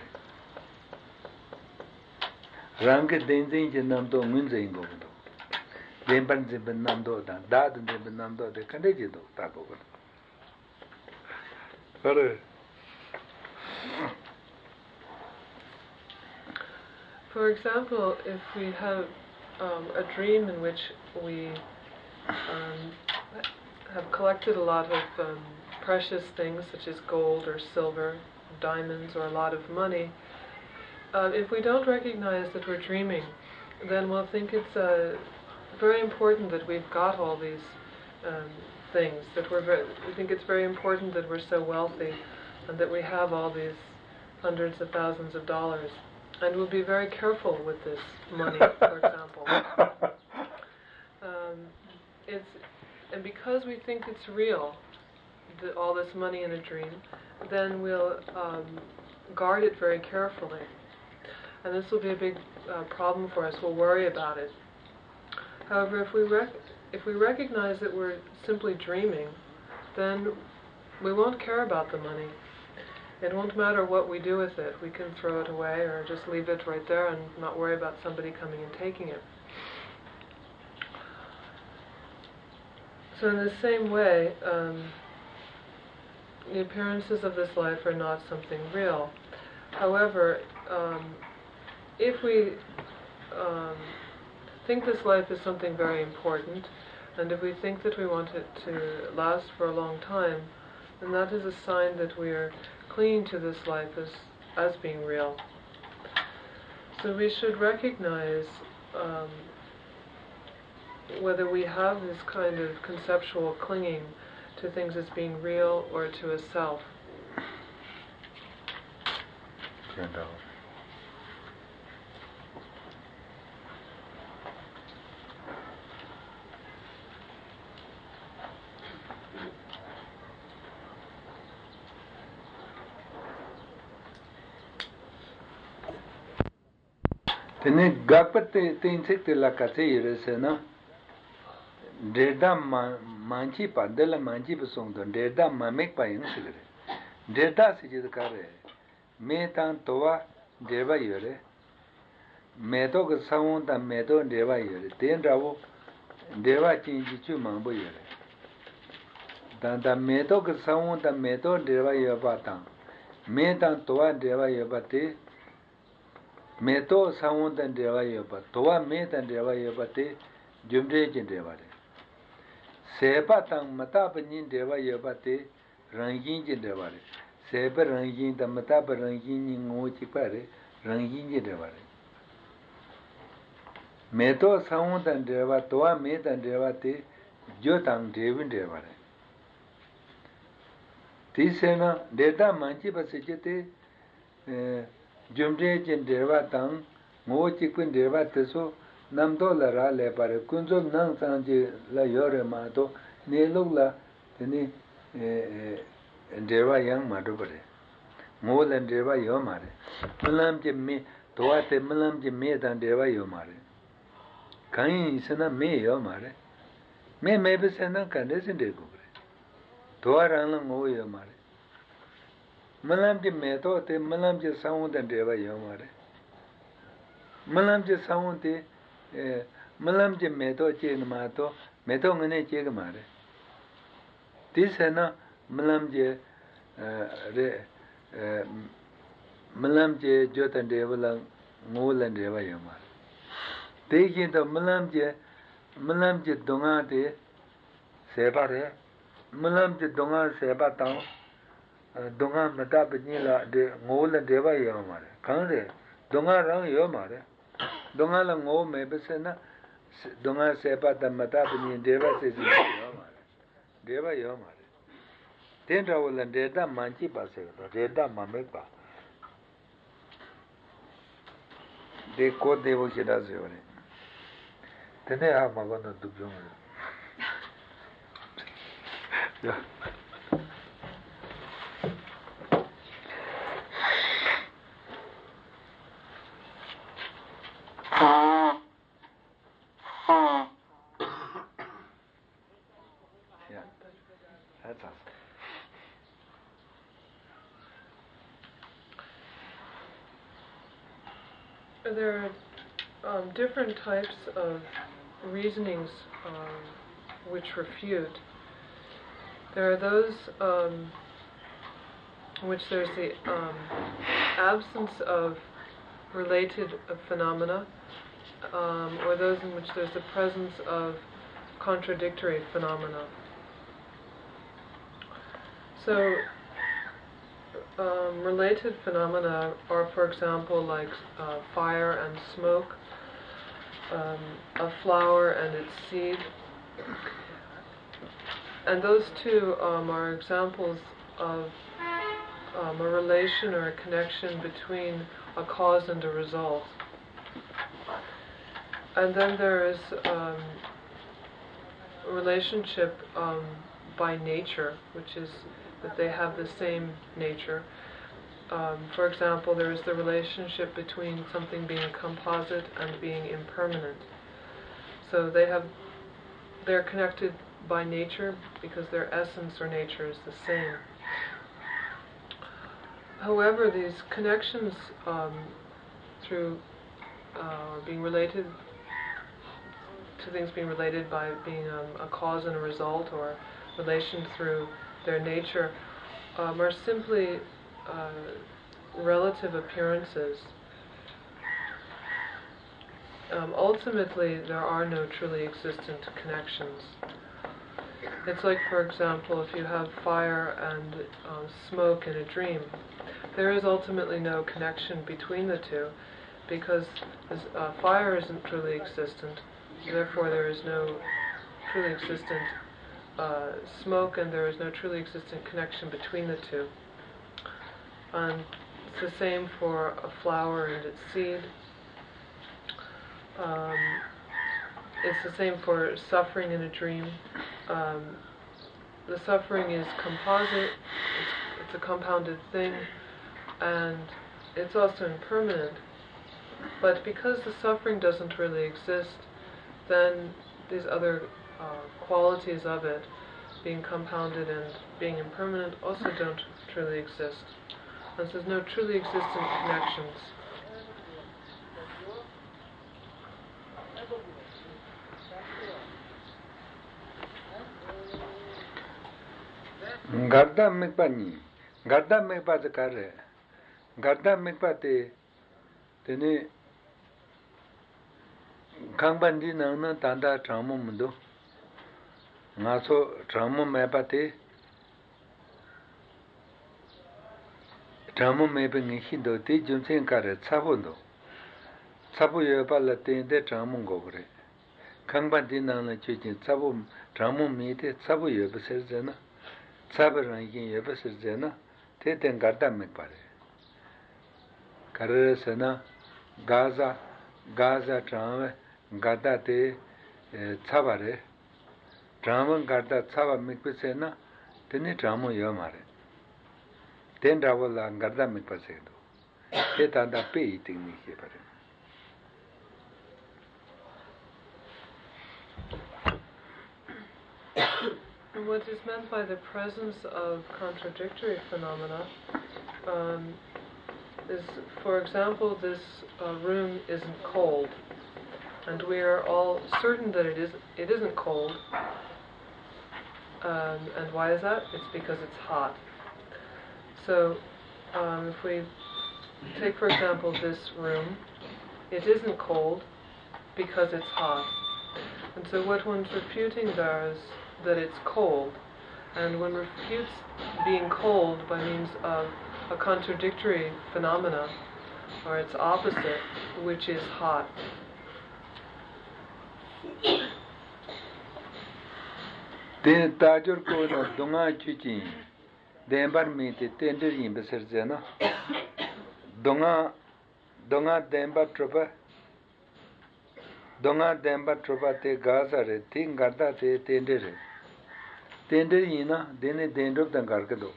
rang ke den den je nam do mun zein go do dembar je ben nam do da da de ben nam do de kande je do ta go go are For example, if we have um, a dream in which we um, have collected a lot of um, precious things such as gold or silver, diamonds, or a lot of money, uh, if we don't recognize that we're dreaming, then we'll think it's uh, very important that we've got all these um, things, that we're very, we think it's very important that we're so wealthy and that we have all these hundreds of thousands of dollars. And we'll be very careful with this money, for example. Um, it's, and because we think it's real, the, all this money in a dream, then we'll um, guard it very carefully. And this will be a big uh, problem for us. We'll worry about it. However, if we rec- if we recognize that we're simply dreaming, then we won't care about the money. It won't matter what we do with it. We can throw it away or just leave it right there and not worry about somebody coming and taking it. So in the same way, um, the appearances of this life are not something real. However, um, if we um, think this life is something very important, and if we think that we want it to last for a long time, then that is a sign that we are clinging to this life as, as being real. So we should recognize um, whether we have this kind of conceptual clinging to things as being real or to a self. tene gakpate tensek te la kase yirese na derda manchi pa dela manchi pa song don derda mamek pa yin sigre derda se jid kare me tan towa deva yore me to ga sawon ta me to deva yore ten rawo deva chin ji chu mang bo yore dan da me to ga sawon ta me to deva yo pa ta me tan towa deva yo pa te me to sawon tan deva yo pa towa me tan deva yo pa te jumre jin deva re sepa tang mata pa nyin deva yo pa te rangin jin deva re sepa rangin ta mata pa rangin nyi ngo chi pa re rangin jin deva re me to sawon tan deva towa me tan deva te jo tang devin deva re ti se na deta manchi pa se che te jumre jin deva tang ngo chi kun deva te so namdo la ra le pare kunzo nang sang ji la yore ma to ne lok la teni deva yang ma do pare ngo la deva yo ma re malam je me towa te malam je me dan deva yo ma re kain isna me yo ma re me me be se na kan de sin de ko re towa rang la ngo yo ma re malam je me to te malam je sawon dan deva yo ma re malam je sawon te malam je me to che ma to me to ngene che ga ma re ti se na malam je re malam je jo tan deva la ngo la deva yo ma te kin to malam je malam je donga te se ba re malam je donga se ba ta donga mata pe ni la de ngo la deva yo ma re kan re donga rang yo ma re Dongala ngo mebesena donga sepa damata bini deva se yoma. Deva yoma. Tendra wala deda manchi pase deda mamekpa. De ko devo kida zore. Tene a magona dubjong. Yeah. Yeah, that's awesome. There are um, different types of reasonings um, which refute. There are those um, in which there's the um, absence of related uh, phenomena, um, or those in which there's the presence of contradictory phenomena. So, um, related phenomena are, for example, like uh, fire and smoke, um, a flower and its seed. And those two um, are examples of um, a relation or a connection between a cause and a result. And then there is um, a relationship um, by nature, which is that they have the same nature. Um, for example, there is the relationship between something being a composite and being impermanent. So they have, they're connected by nature because their essence or nature is the same. However, these connections um, through uh, being related to things being related by being um, a cause and a result, or relation through their nature, um, are simply uh, relative appearances. Um, ultimately, there are no truly existent connections. It's like, for example, if you have fire and uh, smoke in a dream, there is ultimately no connection between the two, because this, uh, fire isn't truly existent, therefore there is no truly existent uh, smoke, and there is no truly existent connection between the two. And it's the same for a flower and its seed. Um, it's the same for suffering in a dream. Um, the suffering is composite, it's, it's a compounded thing, and it's also impermanent. But because the suffering doesn't really exist, then these other uh, qualities of it, being compounded and being impermanent, also don't truly exist. And so there's no truly existent connections. Garda mikpa ni, garda mikpa te kare, garda mikpa te, tene kangbandi nangna tanda tramu mundo, ngaso tramu mepa te, tramu mepa ngishindo te jumsen kare tsabu ndo, tsabu yopa la tende tramu ngogre, kangbandi nangna chuchin tsabu tramu me te tsabu yopa serzena, tsabu rangin yopa serzena, te ten garda mikpa re. Kare sena Gaza, Gaza tramu garda te tsaba re, tramu garda tsaba mikpa sena, tene tramu yoma re. Ten rawa la garda mikpa sendo, te tanda pe iting ni xe pare. And what is meant by the presence of contradictory phenomena um, is, for example, this uh, room isn't cold, and we are all certain that it is. It isn't cold. Um, and why is that? It's because it's hot. So, um, if we take, for example, this room, it isn't cold because it's hot. And so what one's refuting there is that it's cold. And one refutes being cold by means of a contradictory phenomena, or its opposite, which is hot. Then Tajur ko na dunga chuchi dembar mi te tender yin beser zena dunga dunga dembar tropa dunga dembar tropa te gaza re ting garda te tender re tender yina dene dendrop dan garke do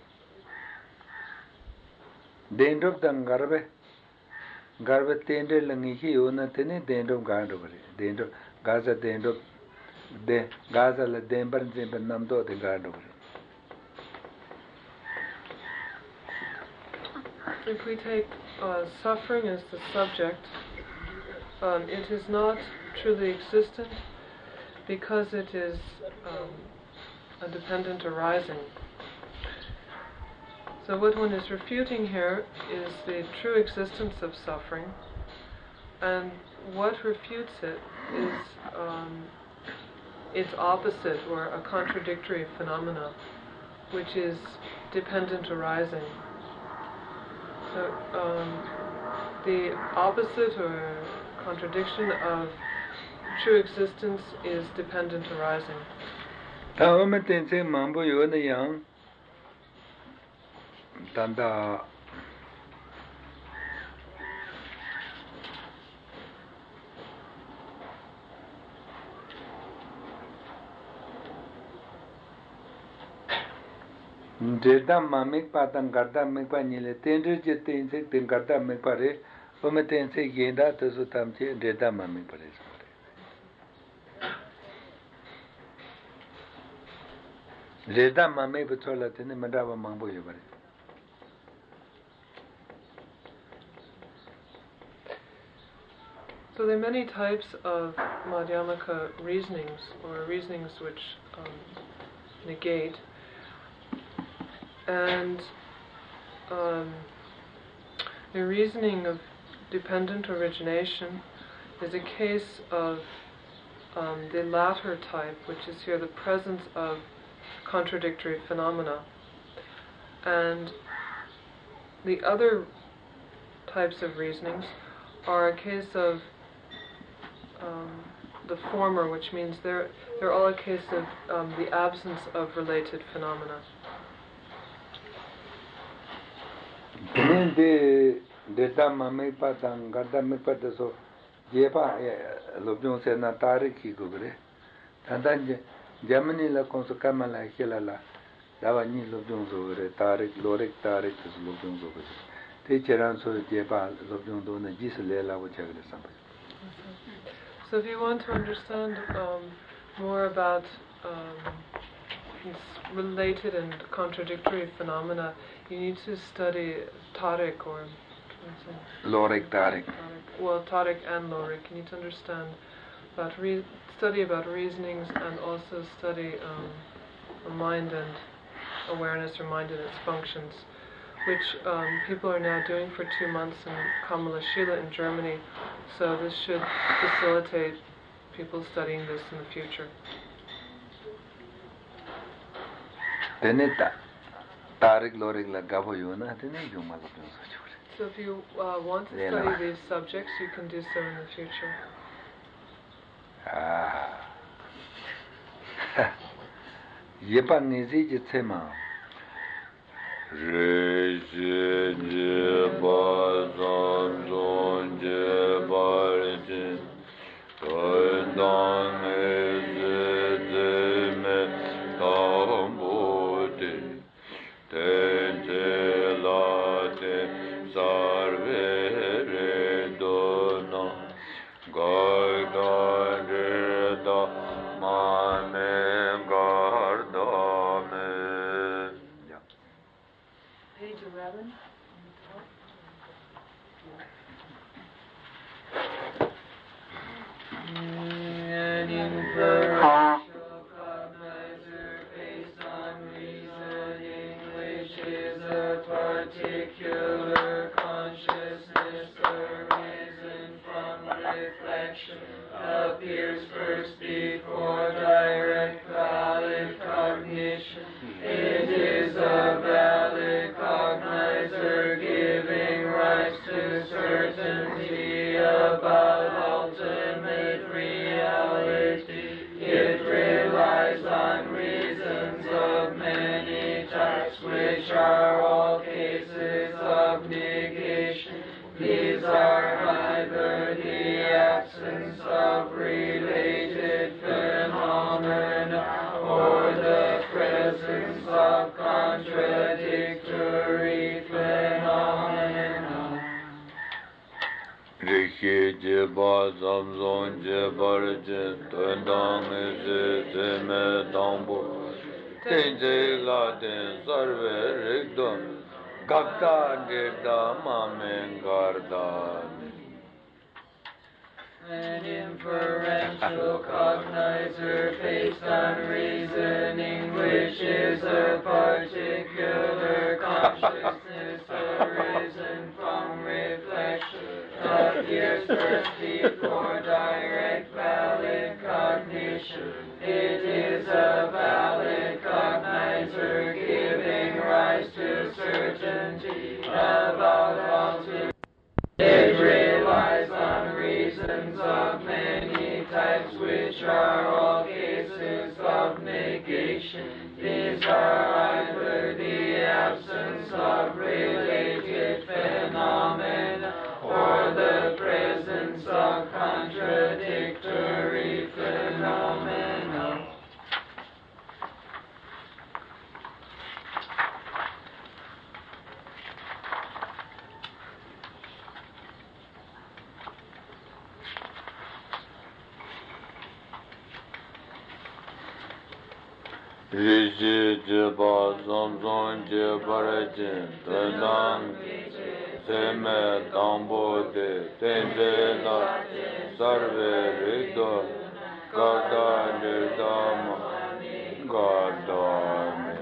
dendrop dan garbe garbe tender langi hi ona tene dendrop gardo re dendrop gaza dendrop de Gaza la dembar dembar namdo de gardo. If we take uh, suffering as the subject, um, it is not truly existent because it is um, a dependent arising. So what one is refuting here is the true existence of suffering, and what refutes it is um, its opposite, or a contradictory phenomena, which is dependent arising. So um, the opposite or contradiction of true existence is dependent arising. Tawame tense mambo yona yang tanda Jeda mamik patan garda mikpa nile tendre je tense ten garda mikpa re ome tense yenda tasu tamche jeda mamik pare jeda mamik pachola tene mandava mambo yobare. So there are many types of Madhyamaka reasonings, or reasonings which um, negate. And um, the reasoning of dependent origination is a case of um, the latter type, which is here the presence of contradictory phenomena. And the other types of reasonings are a case of um, the former, which means they're, they're all a case of um, the absence of related phenomena. De deta mame patang garda me pataso jepa lobjon se na tariki gogre tandan jamani la konso kamala khela la dawa ni lobjon so re tarik lorik tarik so lobjon so te cheran so jepa lobjon do na jis le la wo chagre sampai. So if you want to understand um, more about um, these related and contradictory phenomena, you need to study Tariq or Lorik Tariq. Well, Tariq and Lorik. You need to understand about re- study about reasonings, and also study um, the mind and awareness, or mind and its functions, which um, people are now doing for two months in Kamala Shila in Germany. So this should facilitate people studying this in the future. Teneta Tariq Lorik la gabo yona tene juma lobjon so. So if you uh, want to study these subjects, you can do so in the future. Ah. Yepa nizi jitsema. Re je je ba zan zon je ba je dan je je me tambo de ten je la de sarve dona gai gai da mane garda me. Page eleven. An inferential cognizer based on reasoning, which is a particular consciousness arisen from reflection, appears first before direct valid cognition. It is a valid cognizer giving rise to certainty about ultimate reality. types, which are all cases of negation. These are either the absence of related phenomena or the presence of contradictory phenomena. Rikhi Jeba Zamzon Jebarjin Tuendang Eze Zeme Dambu Tenze Laden Sarve Rigdon Gakta Nirda Mamen Gardan. An inferential cognizer based on reasoning, which is a particular consciousness arisen from reflection, appears first before direct valid cognition. It is a valid cognizer giving rise to certainty about ultimate. It relies on reasons of many types, which are all cases of negation. These are either the absence of related phenomena or the presence of contradictory phenomena. Riji Jeba Zamzon Jebarjin Tuendang Zeme Dambu De Tenze La Sarve Rigdon Gakta Nirda Gardami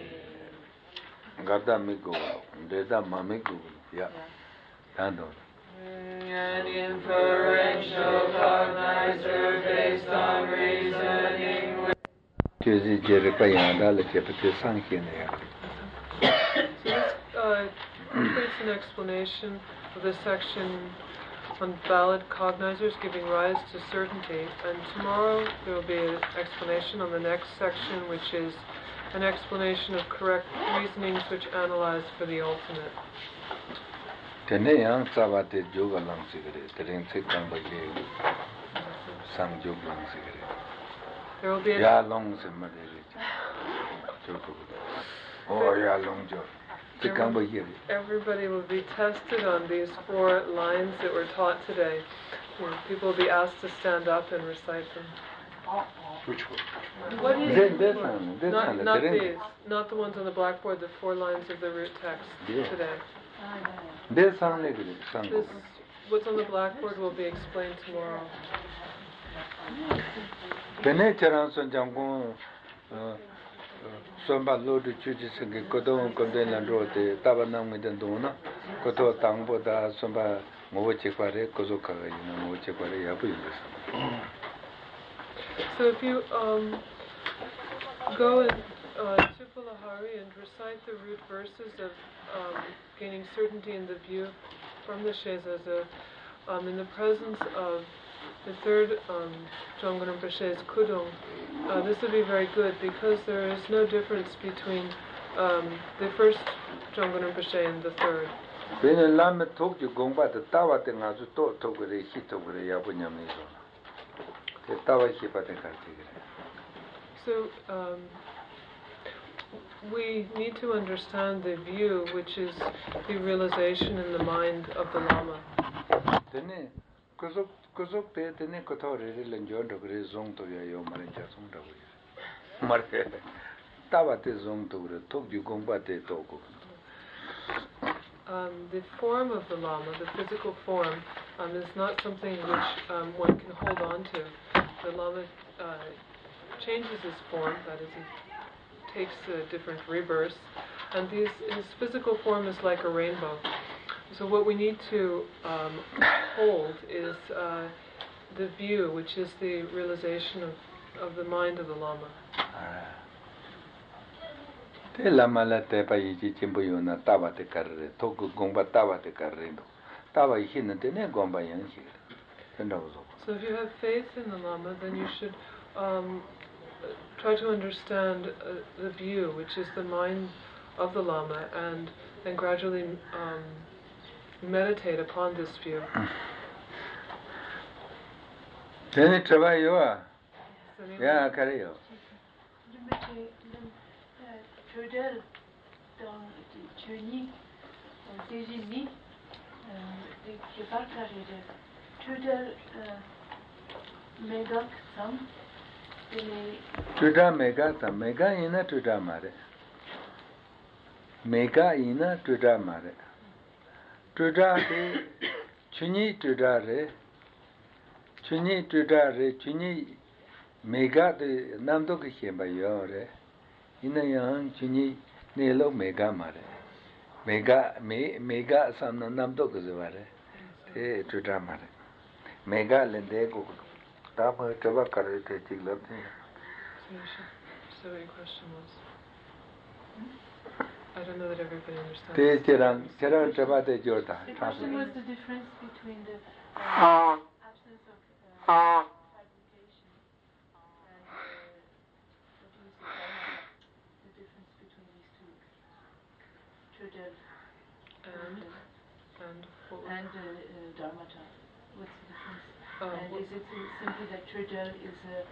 Gardami Gulu Nirda Mami Gulu. Yeah. Tando. An inferential cognizer based on reasoning. Jezi Jeripa Yanda Le Jepete Sankhine. So this uh, completes an explanation of the section on valid cognizers giving rise to certainty. And tomorrow there will be an explanation on the next section, which is an explanation of correct reasonings which analyze for the ultimate. Tene yang sabate yoga lang sigare, teren se kamba ye sang jog lang sigare. There will be Ya a, long se madere. Oh ya long jo. Se kamba ye. everybody will be tested on these four lines that were taught today. Where people will be asked to stand up and recite them. Which one? What is This this one, this Not, one. not teren- these, not the ones on the blackboard, the four lines of the root text Yeah. today. This sang le gare, sang. This, what's on the blackboard will be explained tomorrow. Tene charan son jangkong somba lo de chuji singe kodong kodeng lan ro de taba nang me den dong na kodo tang bo da somba ngo che kware kozo ka ga yin ngo che kware ya bu yin. So if you um, go and uh, Tifalahari and recite the root verses of um, gaining certainty in the view from the Shezaza um, in the presence of the third um, Dzongchen Rinpoche's Kudung, uh, this would be very good because there is no difference between um, the first Dzongchen Rinpoche and the third. Bene lame tok ju gongba de tawa de nga zu to to gre hi to gre ya bu nyam ni so. Te tawa hi pa de ka ti gre. So um, we need to understand the view, which is the realization in the mind of the Lama. Tene kozok kozok te tene ko to re re len jo do gre zong to ya yo mare cha song da bu. Mar ke tawa te zong to gre tok ju gongba te to ko. Um, the form of the Lama, the physical form, um, is not something which um, one can hold on to. The Lama uh, changes his form, that is, he takes uh, different rebirths, and these, his physical form is like a rainbow. So what we need to um, hold is uh, the view, which is the realization of, of the mind of the Lama. Te lama la te pa yi chi chimbo yo na tawa te karre, toku gongba tawa te karre do. Tawa yi hin te ne gongba yang shi. Tenda uzo. So if you have faith in the Lama, then you should um, try to understand uh, the view, which is the mind of the Lama and then gradually um, meditate upon this view. Then try you. Yeah, carry you. Tuda mega ta mega ina tuda mare. Mega ina tuda mare. Tuda de chuni tuda re. Chuni tuda re chuni mega de namdo ke shemba yo re. Ina yang chuni nelo mega mare. Mega me mega samna namdo ke zare. Te tuda mare. Mega lende go tama taba kare te chigla te. So your question was? I don't know that everybody understands. Te cherang cherang taba te jota. The question was the difference between the uh, absence of uh, fabrication and uh, what do you say, dharma, the difference between these two. Trudel and and what was and uh, uh, dharmata. What's the difference? Oh, and is it simply that Trudel is a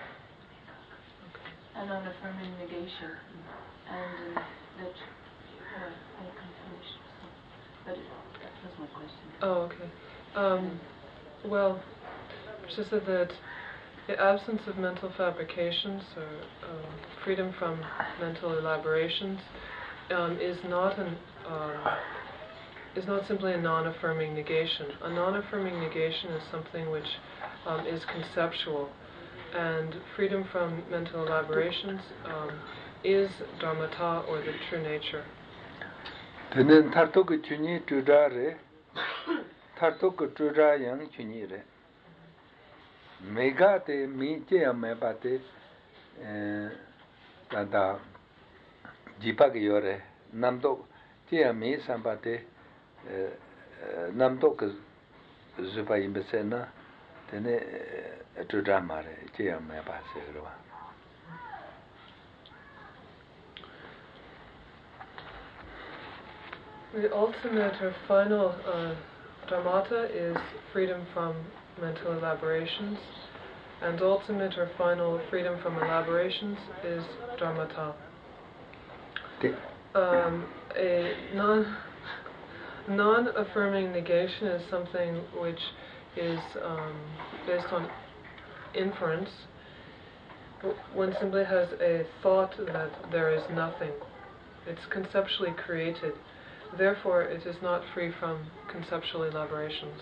a non-affirming negation, and uh, that uh, I can finish. So, but that was my question. Oh, okay. Um, well, she said that the absence of mental fabrications or um, freedom from mental elaborations um, is not an um, is not simply a non-affirming negation. A non-affirming negation is something which um, is conceptual. And freedom from mental elaborations um, is dharmata, or the true nature. Then tartok chuni tuda re, tartok tuda yang chuni re. Mega te mi che ame pate tata jipak yore namtok che ame sampate namtok zupa imbese na tene tuda mare che ame pase rwa. The ultimate or final uh, dharmata is freedom from mental elaborations, and ultimate or final freedom from elaborations is dharmata. Um, a non non-affirming negation is something which is um, based on inference. One simply has a thought that there is nothing. It's conceptually created. Therefore, it is not free from conceptual elaborations.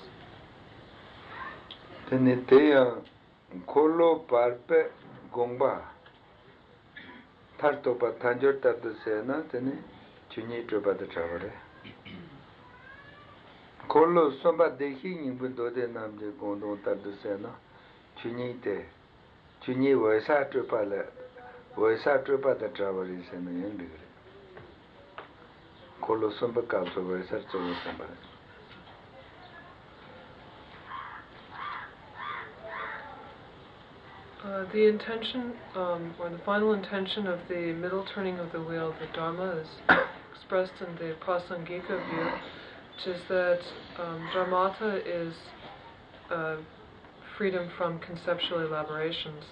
Teneteya kolo parpe gongba tartopa tanjor tardo sena tene chunyi tropa de travare. Kolo somba dekhi nyingbundo de namje gondon tardo sena chunyi te chunyi waisa tropa le waisa tropa de travare sena yang digre. Kolo somba kapso waisa tropa sambare. Uh, the intention, um, or the final intention of the middle turning of the wheel, the Dharma, is expressed in the Prasangika view, which is that um, Dharmata is uh, freedom from conceptual elaborations.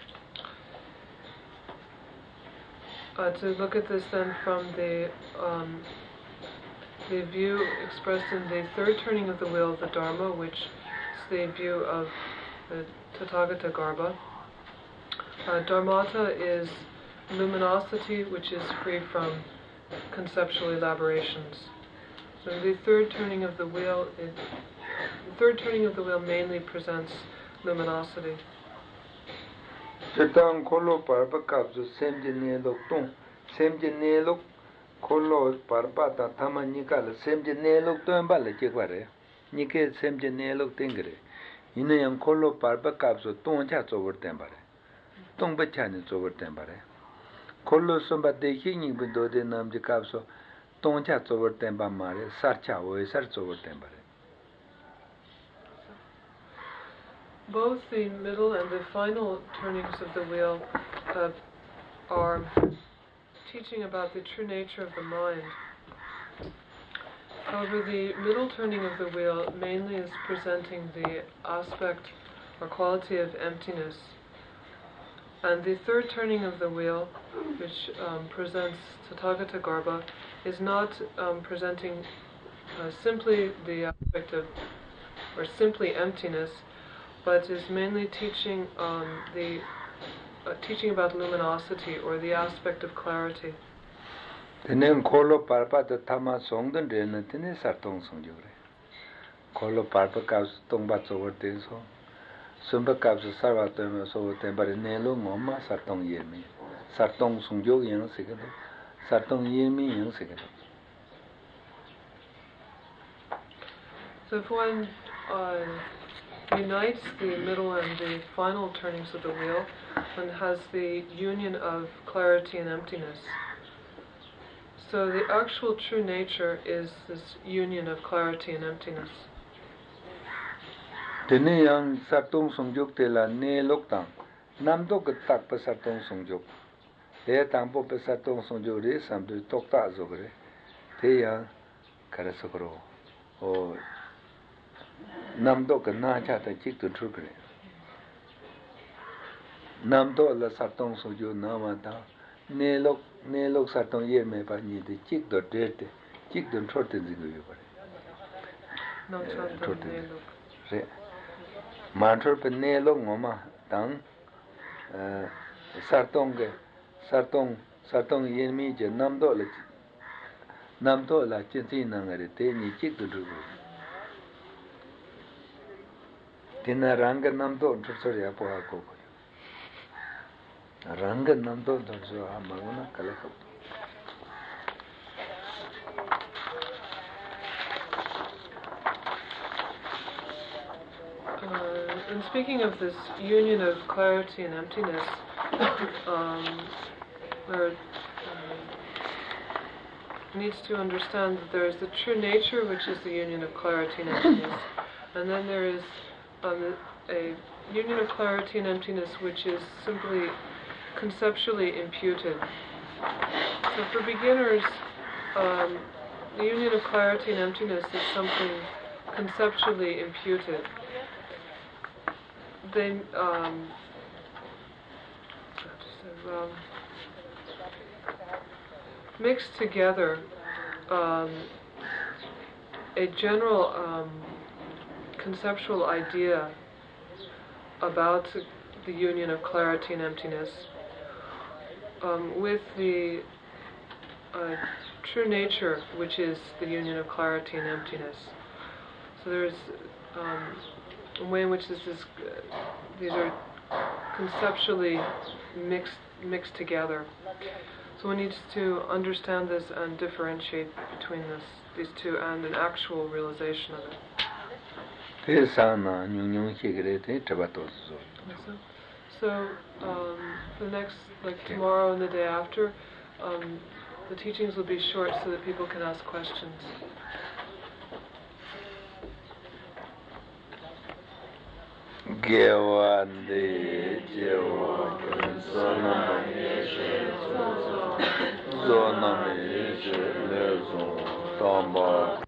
Uh, to look at this then from the um, the view expressed in the third turning of the wheel, the Dharma, which is the view of the Tathagata Garbha. Uh, dharmata is luminosity, which is free from conceptual elaborations. So the third turning of the wheel, it, the third turning of the wheel mainly presents luminosity. Chetang kolo parpa kapsu semje nelok tong, semje nelok kolo parpa ta tama nikala semje nelok tong bala chekware, nike semje nelok tengre. Ina yang kolo parpa kapsu tong cha tsobar tembare. Tong bachani tsobar tembare. Kolo somba dekhi nyingbu dode namje kapsu tong cha tsobar temba mare, sar cha woy sar tsobar tembare. Both the middle and the final turnings of the wheel uh, are teaching about the true nature of the mind. However, the middle turning of the wheel mainly is presenting the aspect or quality of emptiness. And the third turning of the wheel, which um, presents Tathagata Garbha, is not um, presenting uh, simply the aspect of, or simply emptiness, but is mainly teaching um, the uh, teaching about luminosity or the aspect of clarity. Tenen kolo parpa the tama songden rena tene sartong songjore. Kolo parpa kaus tongba over tenso. Sumba kaus sarva tema so tembare nelo ngoma sartong yemi. Sartong songjog yang segado. Sartong yemi yang segado. So if one uh, unites the middle and the final turnings of the wheel, one has the union of clarity and emptiness. So the actual true nature is this union of clarity and emptiness. Tene yang sartong songjog tela ne loktang. Namdo getak pa sartong songjog. Te tampo pa sartong songjog re samdo tokta zogre. Te yang karasokro. O namdo ka na chata chik tu trukre. Namdo la sartong songjog namata. Ne lok ne lok sartong ye me pa ni de chik do dete. Chik do trote zingu yo pare. No trote ne lok. Re. Mantor pe ne lok ngoma tang sartong ge sartong sartong ye mi je namdo la namdo la chinti nangare te ni chik do do. Tina ranga namdo trotsor ya po ha ko. Ranga namdo trotsor ha maguna kala ko. Uh, and speaking of this union of clarity and emptiness, um, there um, needs to understand that there is the true nature, which is the union of clarity and emptiness, and then there is um, a union of clarity and emptiness which is simply conceptually imputed. So for beginners, um, the union of clarity and emptiness is something conceptually imputed. They um, um, mix together um, a general um, conceptual idea about the union of clarity and emptiness um, with the uh, true nature, which is the union of clarity and emptiness. So there's um, a way in which this is, uh, these are conceptually mixed mixed together. So one needs to understand this and differentiate between this, these two and an actual realization of it. So um, the next, like tomorrow and the day after, um, the teachings will be short so that people can ask questions. Gewande jewa soname soname lezo tamba